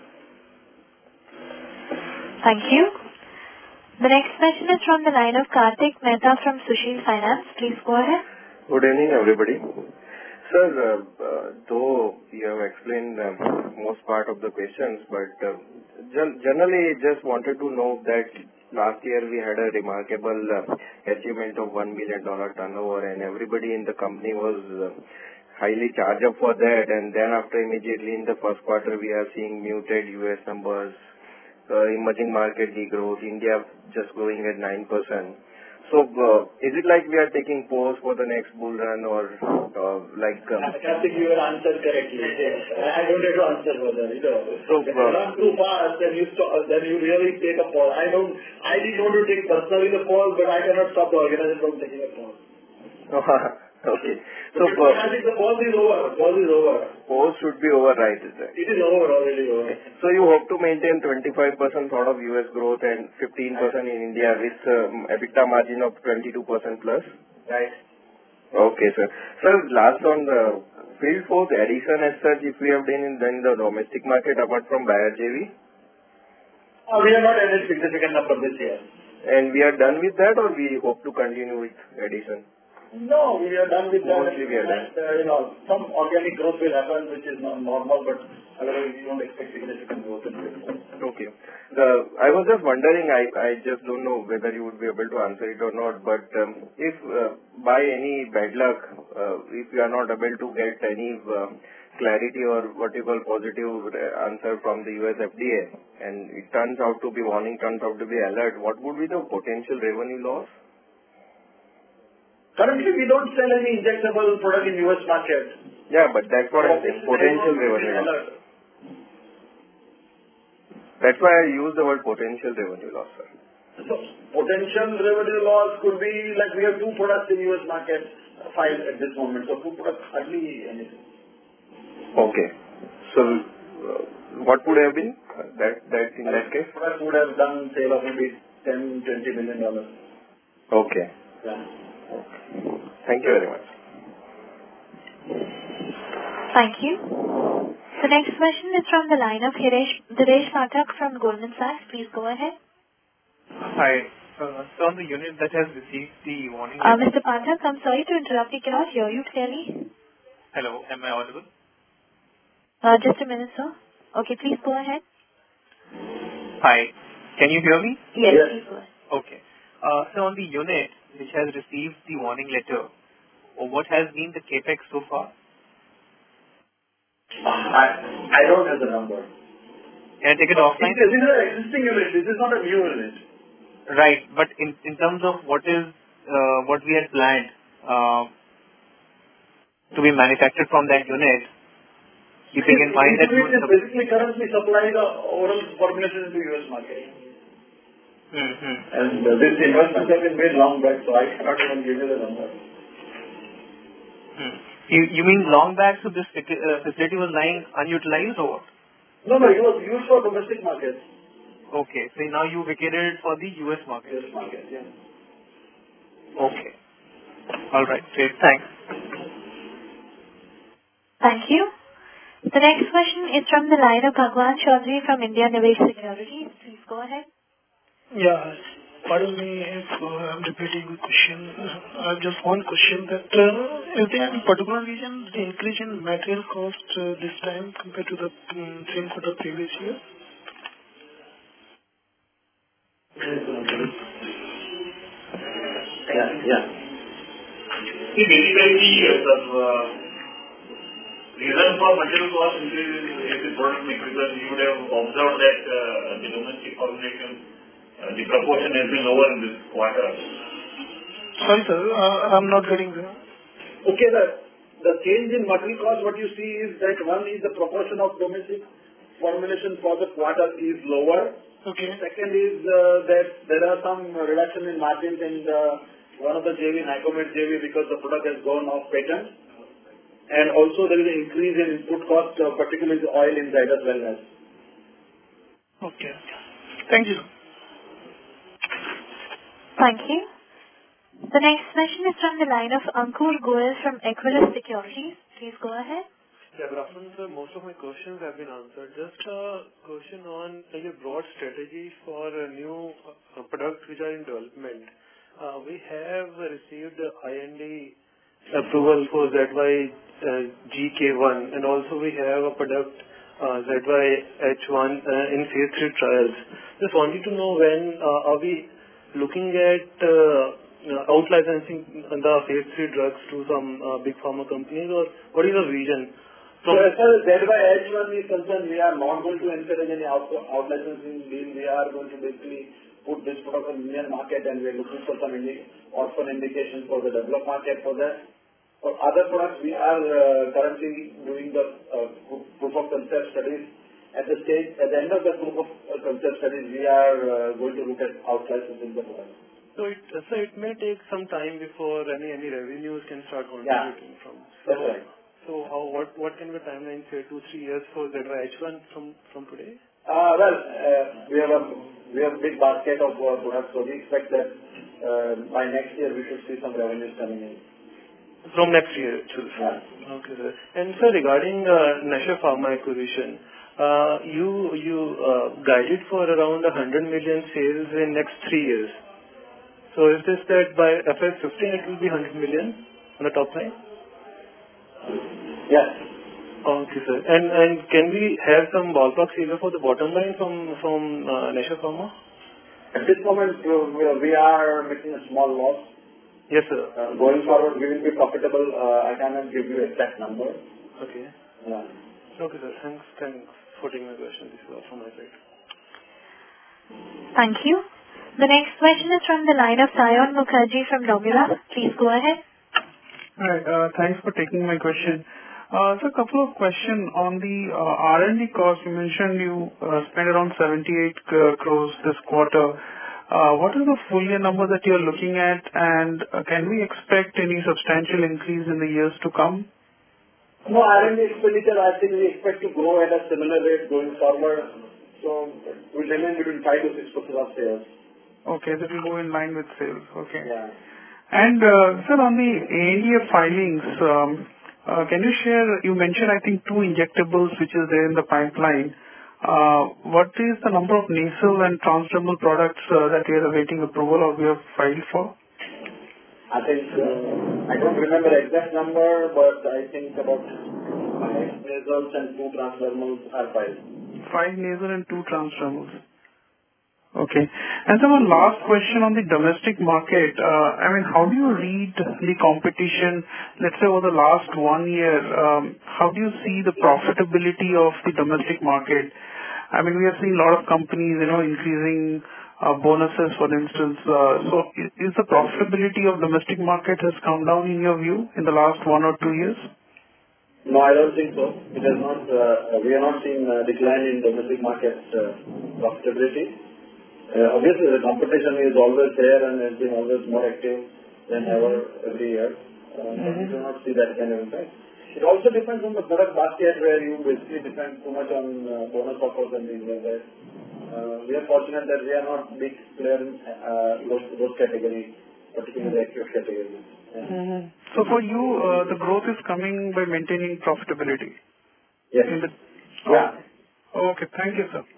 Thank you. The next question is from the line of Kartik Mehta from Sushil Finance. Please go ahead. Good evening, everybody. Sir, uh, uh, though you have explained uh, most part of the questions, but uh, gen- generally just wanted to know that last year we had a remarkable uh, achievement of one million dollars turnover, and everybody in the company was uh, highly charged up for that, and then after immediately in the first quarter we are seeing muted U S numbers, uh, emerging market degrowth, India just growing at nine percent. So, uh, is it like we are taking pause for the next bull run, or uh, like... Um, Karthik, you have answered correctly. I don't have to answer further. You know. So, if you run too fast, then you, stop, then you really take a pause. I don't, I didn't want to take personally the pause, but I cannot stop the organization from taking a pause. Okay. So, so uh, I think the pause is over. Pause is over. Pause should be over, right? Is it? It is over, already over. So you hope to maintain twenty-five percent sort of U S growth and fifteen percent in India with um, EBITDA margin of twenty-two percent plus? Right. Okay, sir. Sir, last on the field force addition as such, if we have done in, done in the domestic market apart from Bayer J V? Uh, we have not added significant number this year. And we are done with that, or we hope to continue with addition? No, we are done with that. Mostly we are done. Uh, you know, some organic growth will happen, which is not normal, but otherwise we don't expect significant growth in this. Okay. The, I was just wondering, I, I just don't know whether you would be able to answer it or not, but um, if uh, by any bad luck, uh, if you are not able to get any uh, clarity or what you call positive answer from the U S F D A, and it turns out to be warning, turns out to be alert, what would be the potential revenue loss? Currently, we don't sell any injectable product in U S market. Yeah, but that's what I'm saying, potential revenue loss. That's why I use the word potential revenue loss, sir. So, potential revenue loss could be like we have two products in U S market filed at this moment. So, two products, hardly anything. Okay. So, uh, what would have been that, that in that case? Product would have done sale of maybe ten, twenty million dollars. Okay. Yeah. Okay. Thank you very much. Thank you. The next question is from the line of Hitesh Dinesh Pathak from Goldman Sachs. Please go ahead. Hi. Uh, so on the unit that has received the warning... Uh, Mister Pathak, I'm sorry to interrupt. I cannot hear you clearly. Hello, am I audible? Uh, just a minute, sir. Okay, please go ahead. Hi. Can you hear me? Yes, yes. Please go ahead. Okay. Uh, so on the unit which has received the warning letter, what has been the capex so far? I, I don't have the number. Can I take it offline? This is an existing unit. This is not a new unit. Right, but in, in terms of what is uh, what we had planned uh, to be manufactured from that unit, keeping in mind that... Unit is basically currently supply the oral formulation into U S market. Mm-hmm. And uh, this investment has been made long back, so I cannot even give you the number. Hmm. You, you mean long back, so this uh, facility was lying unutilized or what? No, no, it was used for domestic market. Okay, so now you vacated it for the U S market. U S market, yeah. Okay. Alright, great. Thanks. Thank you. The next question is from the line of Bhagwan Chaudhary from India Nivesh Securities. Please go ahead. Yeah, pardon me if uh, I'm repeating the question. I have just one question that uh, is there any particular reason the increase in material cost uh, this time compared to the um, same quarter previous year? Yeah, yeah. See, basically, uh, the uh, reason for material cost increase is the product mix, because you would have observed that uh, the domestic formulation, uh, the proportion has been lower in this quarter. Sorry, sir, uh, I'm not getting there. Okay, the, the change in material cost, what you see is that one is the proportion of domestic formulation for the quarter is lower. Okay. Second is uh, that there are some reduction in margins in the, one of the J V, Nycomed J V, because the product has gone off patent. And also there is an increase in input cost, uh, particularly the oil in Zydus Wellness. Okay. Thank you. Thank you. The next question is from the line of Ankur Goel from Equirus Securities. Please go ahead. Yeah, good afternoon, sir. Most of my questions have been answered. Just a question on uh, your broad strategy for uh, new uh, products which are in development. Uh, we have received the I N D approval for Z Y G K one, and also we have a product uh, Z Y H one uh, in phase three trials. Just wanted to know when uh, are we looking at uh, uh, out-licensing the phase three drugs to some uh, big pharma companies, or what is the vision? So as far as Z Y H one is concerned, we are not going to encourage any out, out licensing deal. We are going to basically put this product on the Indian market, and we are looking for some indi orphan indications for the developed market for that. For other products, we are uh, currently doing the uh, proof of concept studies. At the stage, at the end of the proof of concept studies, we are uh, going to look at out licensing the product. So it, so it may take some time before any any revenues can start contributing Yeah, from. So, that's right. So how what what can be the timeline, say two three years for Z Y H one from from today? Uh, well, uh, we have a we have a big basket of uh, products, so we expect that uh, by next year we should see some revenues coming in. From next year, actually. Yeah. Okay, sir. And sir, regarding uh, Nasha Pharma acquisition, uh, you you uh, guided for around one hundred million sales in next three years. So is this that by F Y fifteen it will be one hundred million on the top line? Yes. Okay, sir. And and can we have some ballpark figure for the bottom line from from uh, Nesher Pharma? At this moment, uh, we are we are making a small loss. Yes, sir. Uh, going forward, we will be profitable. Uh, I cannot give you exact number. Okay. Yeah. Okay, sir. Thanks. Thanks for taking my question. This is all from my side. Thank you. The next question is from the line of Sayon Mukherjee from Nomura. Please go ahead. Hi. uh, Thanks for taking my question. Uh, So a couple of questions on the uh, R and D cost. You mentioned you uh, spent around seventy-eight uh, crores this quarter. Uh, What is the full year number that you're looking at, and uh, can we expect any substantial increase in the years to come? No, R and D expenditure, I think we expect to grow at a similar rate going forward. So it will remain between five to six percent of sales. Okay, that will go in line with sales. Okay. Yeah. And uh, sir, on the A N D A filings, um, uh, can you share, you mentioned I think two injectables which is there in the pipeline. Uh, what is the number of nasal and transdermal products uh, that we are awaiting approval or we have filed for? I think, uh, I don't remember the exact number, but I think about five nasals and two transdermals are filed. Five nasal and two transdermals. Okay. And so one last question on the domestic market. Uh, I mean, how do you read the competition, let's say over the last one year? Um, how do you see the profitability of the domestic market? I mean, we have seen a lot of companies, you know, increasing uh, bonuses, for instance. Uh, so i- is the profitability of domestic market has come down in your view in the last one or two years? No, I don't think so. It has not, uh, we are not seeing a decline in domestic market uh, profitability. Uh, obviously, the competition is always there and has been always more active than ever every year. Uh, but we do not see that kind of impact. It also depends on the product basket where you basically depend too much on uh, bonus offers and things like that. Uh, we are fortunate that we are not big player in uh, those, those categories, particularly acute categories. Yeah. Mm-hmm. So for you, uh, the growth is coming by maintaining profitability? Yes. In the, yeah. Oh, okay. Thank you, sir.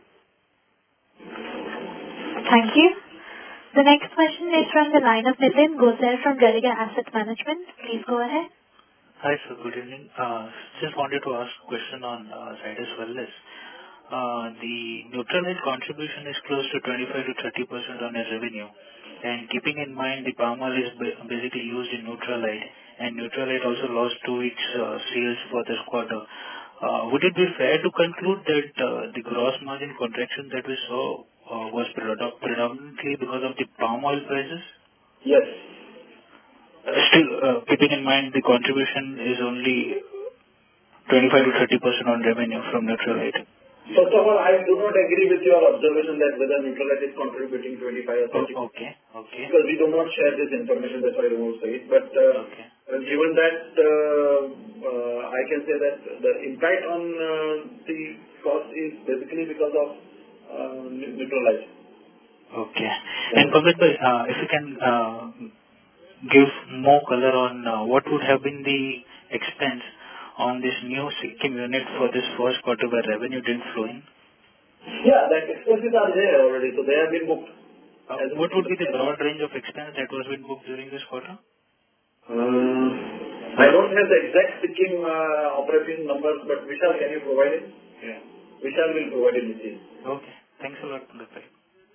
Thank you. The next question is from the line of Nitin Gosar from Deliga Asset Management. Please go ahead. Hi, sir. Good evening. Uh, Just wanted to ask a question on uh, Zydus Wellness. Uh, The Nutralite contribution is close to twenty-five to thirty percent on its revenue. And keeping in mind the palm oil is ba- basically used in Nutralite, and Nutralite also lost two weeks uh, sales for this quarter. Uh, Would it be fair to conclude that uh, the gross margin contraction that we saw uh, was predo- predominantly because of the palm oil prices? Yes. Uh, Still, uh, keeping in mind the contribution is only twenty-five to thirty percent on revenue from Nutralite. First of all, I do not agree with your observation that whether Nutralite is contributing twenty-five or thirty. Oh, okay, okay. Because we do not share this information, that's why I don't say it. But uh, okay. uh, given that, uh, uh, I can say that the impact on uh, the cost is basically because of uh, Nutralite. Okay. And Pankaj bhai, uh, if you can uh, give more color on uh, what would have been the expense on this new Sikkim unit for this first quarter where revenue didn't flow in? Yeah, the expenses are there already, so they have been booked. Uh, what would be the broad range of expense that was been booked during this quarter? Um, I don't have the exact Sikkim uh, operating numbers, but Vishal, can you provide it? Yeah. Vishal will provide it with you. Okay. Thanks a lot, Pankaj bhai.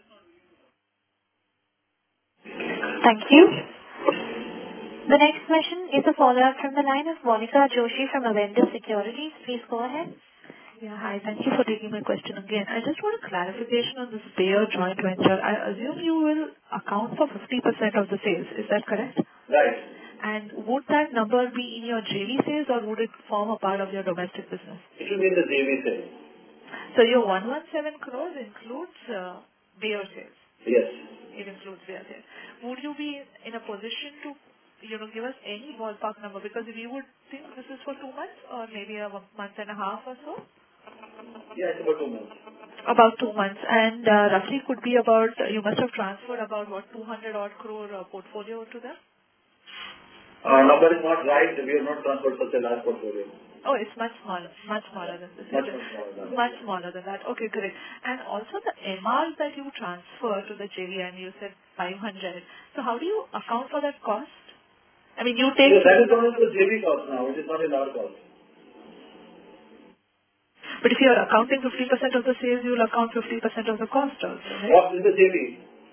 Thank you. The next question is a follow-up from the line of Monica Joshi from Avendus Securities. Please go ahead. Yeah, hi. Thank you for taking my question again. I just want a clarification on this Bayer joint venture. I assume you will account for fifty percent of the sales. Is that correct? Right. And would that number be in your J V sales or would it form a part of your domestic business? It will be in the J V sales. So your one hundred seventeen crores includes uh, Bayer sales? Yes. It includes Bayer sales. Would you be in a position to you know, give us any ballpark number? Because we would think this is for two months or maybe a month and a half or so. Yeah, it's about two months. About two months. And uh, roughly could be about, you must have transferred about, what, two hundred odd crore uh, portfolio to them? Our number is not right. We have not transferred such a large portfolio. Oh, it's much smaller, much smaller than this. Much, much smaller than that. Much smaller than that. Okay, correct. And also the M Rs that you transfer to the J V, and you said five hundred. So how do you account for that cost? I mean, you take... So that is only the J V cost now. It is not in our cost. But if you are accounting fifty percent of the sales, you will account fifty percent of the cost also, right? Cost in the J V.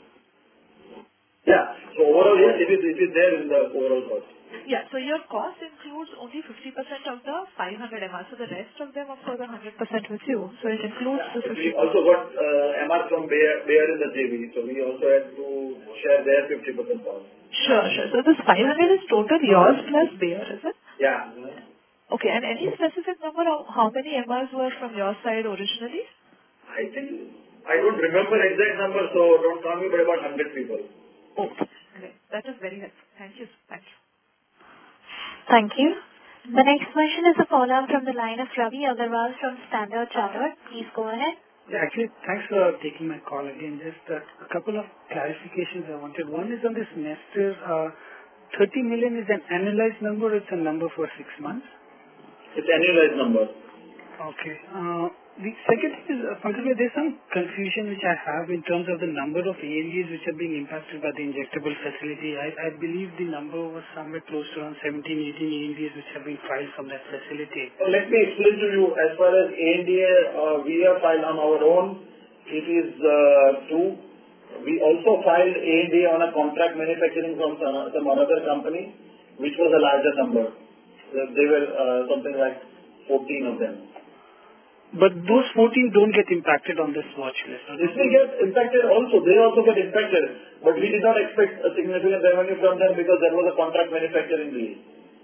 Yeah. So overall, yes, it is, it is there in the overall cost. Yeah, so your cost includes only fifty percent of the five hundred M R. So the rest of them, of course, are one hundred percent with you. So it includes the fifty percent. We also got uh, M R from Bayer, Bayer in the J V. So we also had to share their fifty percent cost. Sure, sure. So this five hundred is total yours plus Bayer, is it? Yeah. Okay, and any specific number of how many M Rs were from your side originally? I think, I don't remember exact number, so don't call me, but about one hundred people. Okay, great. That is very helpful. Thank you. Thank you. Thank you. The next question is a follow-up from the line of Ravi Agarwal from Standard Chartered. Please go ahead. Yeah, actually, thanks for taking my call again. Just uh, a couple of clarifications I wanted. One is on this Nestor. Uh, thirty million is an annualized number or it's a number for six months? It's annualized number. Okay. Uh, the second thing is, uh, Pankaj, there's some confusion which I have in terms of the number of A N Ds which are being impacted by the injectable facility. I, I believe the number was somewhere close to around seventeen, eighteen A N Ds which have been filed from that facility. So let me explain to you, as far as A N D A, uh, we have filed on our own. It is uh, two. We also filed A N D A on a contract manufacturing from some, some another company, which was a larger number. They were uh, something like fourteen of them. But those fourteen don't get impacted on this watch list. This will get impacted also. They also get impacted. But we did not expect a significant revenue from them because there was a contract manufacturing deal.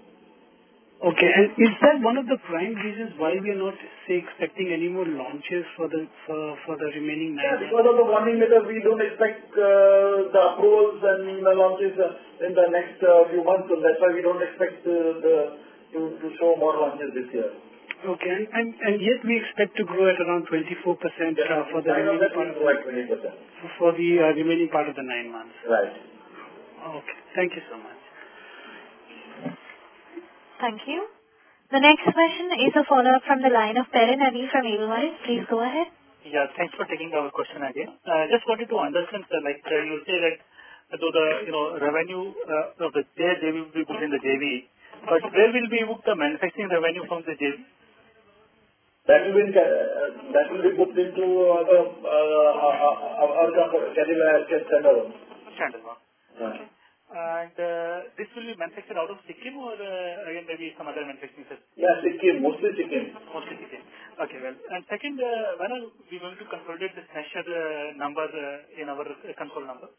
Okay. And is that one of the prime reasons why we are not, say, expecting any more launches for the for, for the remaining nine Yeah, months? because of the warning letter, we don't expect uh, the approvals and the launches uh, in the next uh, few months. So that's why we don't expect uh, the, to, to show more launches this year. Okay. And, and, and yet we expect to grow at around twenty-four percent uh, for the remaining part of the, twenty percent. for the uh, remaining part of the nine months. Right. Okay. Thank you so much. Thank you. The next question is a follow-up from the line of Perin Ali from Edelweiss. Please go ahead. Yeah, thanks for taking our question again. I uh, just wanted to understand, sir, like uh, you say that though the you know revenue uh, of the J V will be booked in the J V, but where will be booked the manufacturing revenue from the J V? That will be, uh, that will be booked into uh, the, uh, our, our company, Cadila Healthcare standalone. Standalone. Okay. And uh, this will be manufactured out of Sikkim or uh, again maybe some other manufacturing facility? Yeah, Sikkim, mostly Sikkim. Mostly Sikkim. Okay, well. And second, uh, when are we going to consolidate the Nestor uh, numbers uh, in our uh, console number?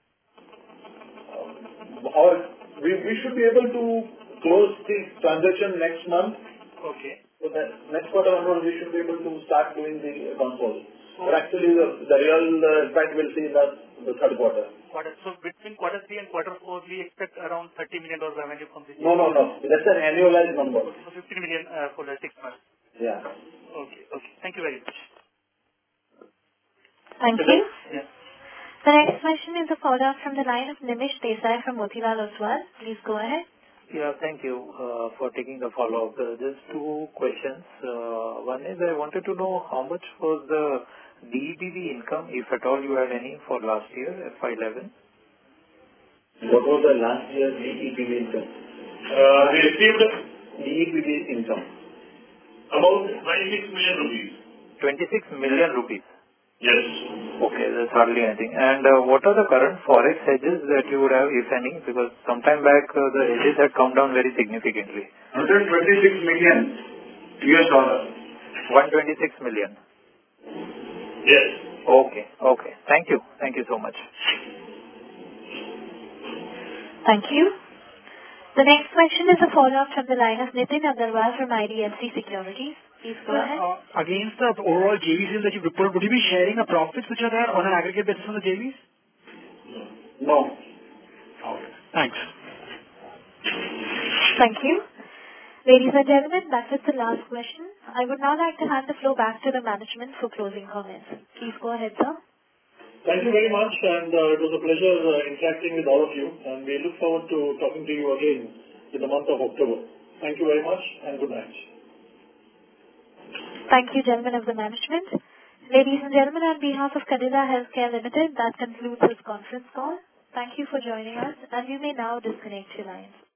Our, we, we should be able to close the transaction next month. Okay. So that next quarter onwards, we should be able to start doing the console. But actually, the, the real uh, impact we'll see in the, the third quarter. Quarter. So between quarter three and quarter four, we expect around thirty million dollars revenue from this. No, no, no. That's an annualized number. Okay, so fifteen million uh, for the six months. Yeah. Okay, okay. Thank you very much. Thank you. Yeah. The next question is a follow-up from the line of Nimish Desai from Motilal Oswal. Please go ahead. Yeah, thank you uh, for taking the follow-up. Uh, just two questions. Uh, one is I wanted to know how much was the D E P B income, if at all you had any, for last year, F Y eleven? What was the last year's D E P B income? Uh, we received D E P B income. about twenty-six million rupees. twenty-six million rupees? Yes. Okay, that's hardly anything. And uh, what are the current forex hedges that you would have, if any? Because sometime back uh, the hedges had come down very significantly. one hundred twenty-six million U S dollars. one hundred twenty-six million? Yes. Okay, okay. Thank you. Thank you so much. Thank you. The next question is a follow-up from the line of Nitin Agarwal from I D F C Securities. Please go ahead. Uh, against the overall J V sales that you reported, would you be sharing the profits which are there on an aggregate basis on the J Vs? No. Okay. Thanks. Thank you. Ladies and gentlemen, that was the last question. I would now like to hand the floor back to the management for closing comments. Please go ahead, sir. Thank you very much, and uh, it was a pleasure uh, interacting with all of you, and we look forward to talking to you again in the month of October. Thank you very much, and good night. Thank you, gentlemen of the management. Ladies and gentlemen, on behalf of Cadila Healthcare Limited, that concludes this conference call. Thank you for joining us, and you may now disconnect your lines.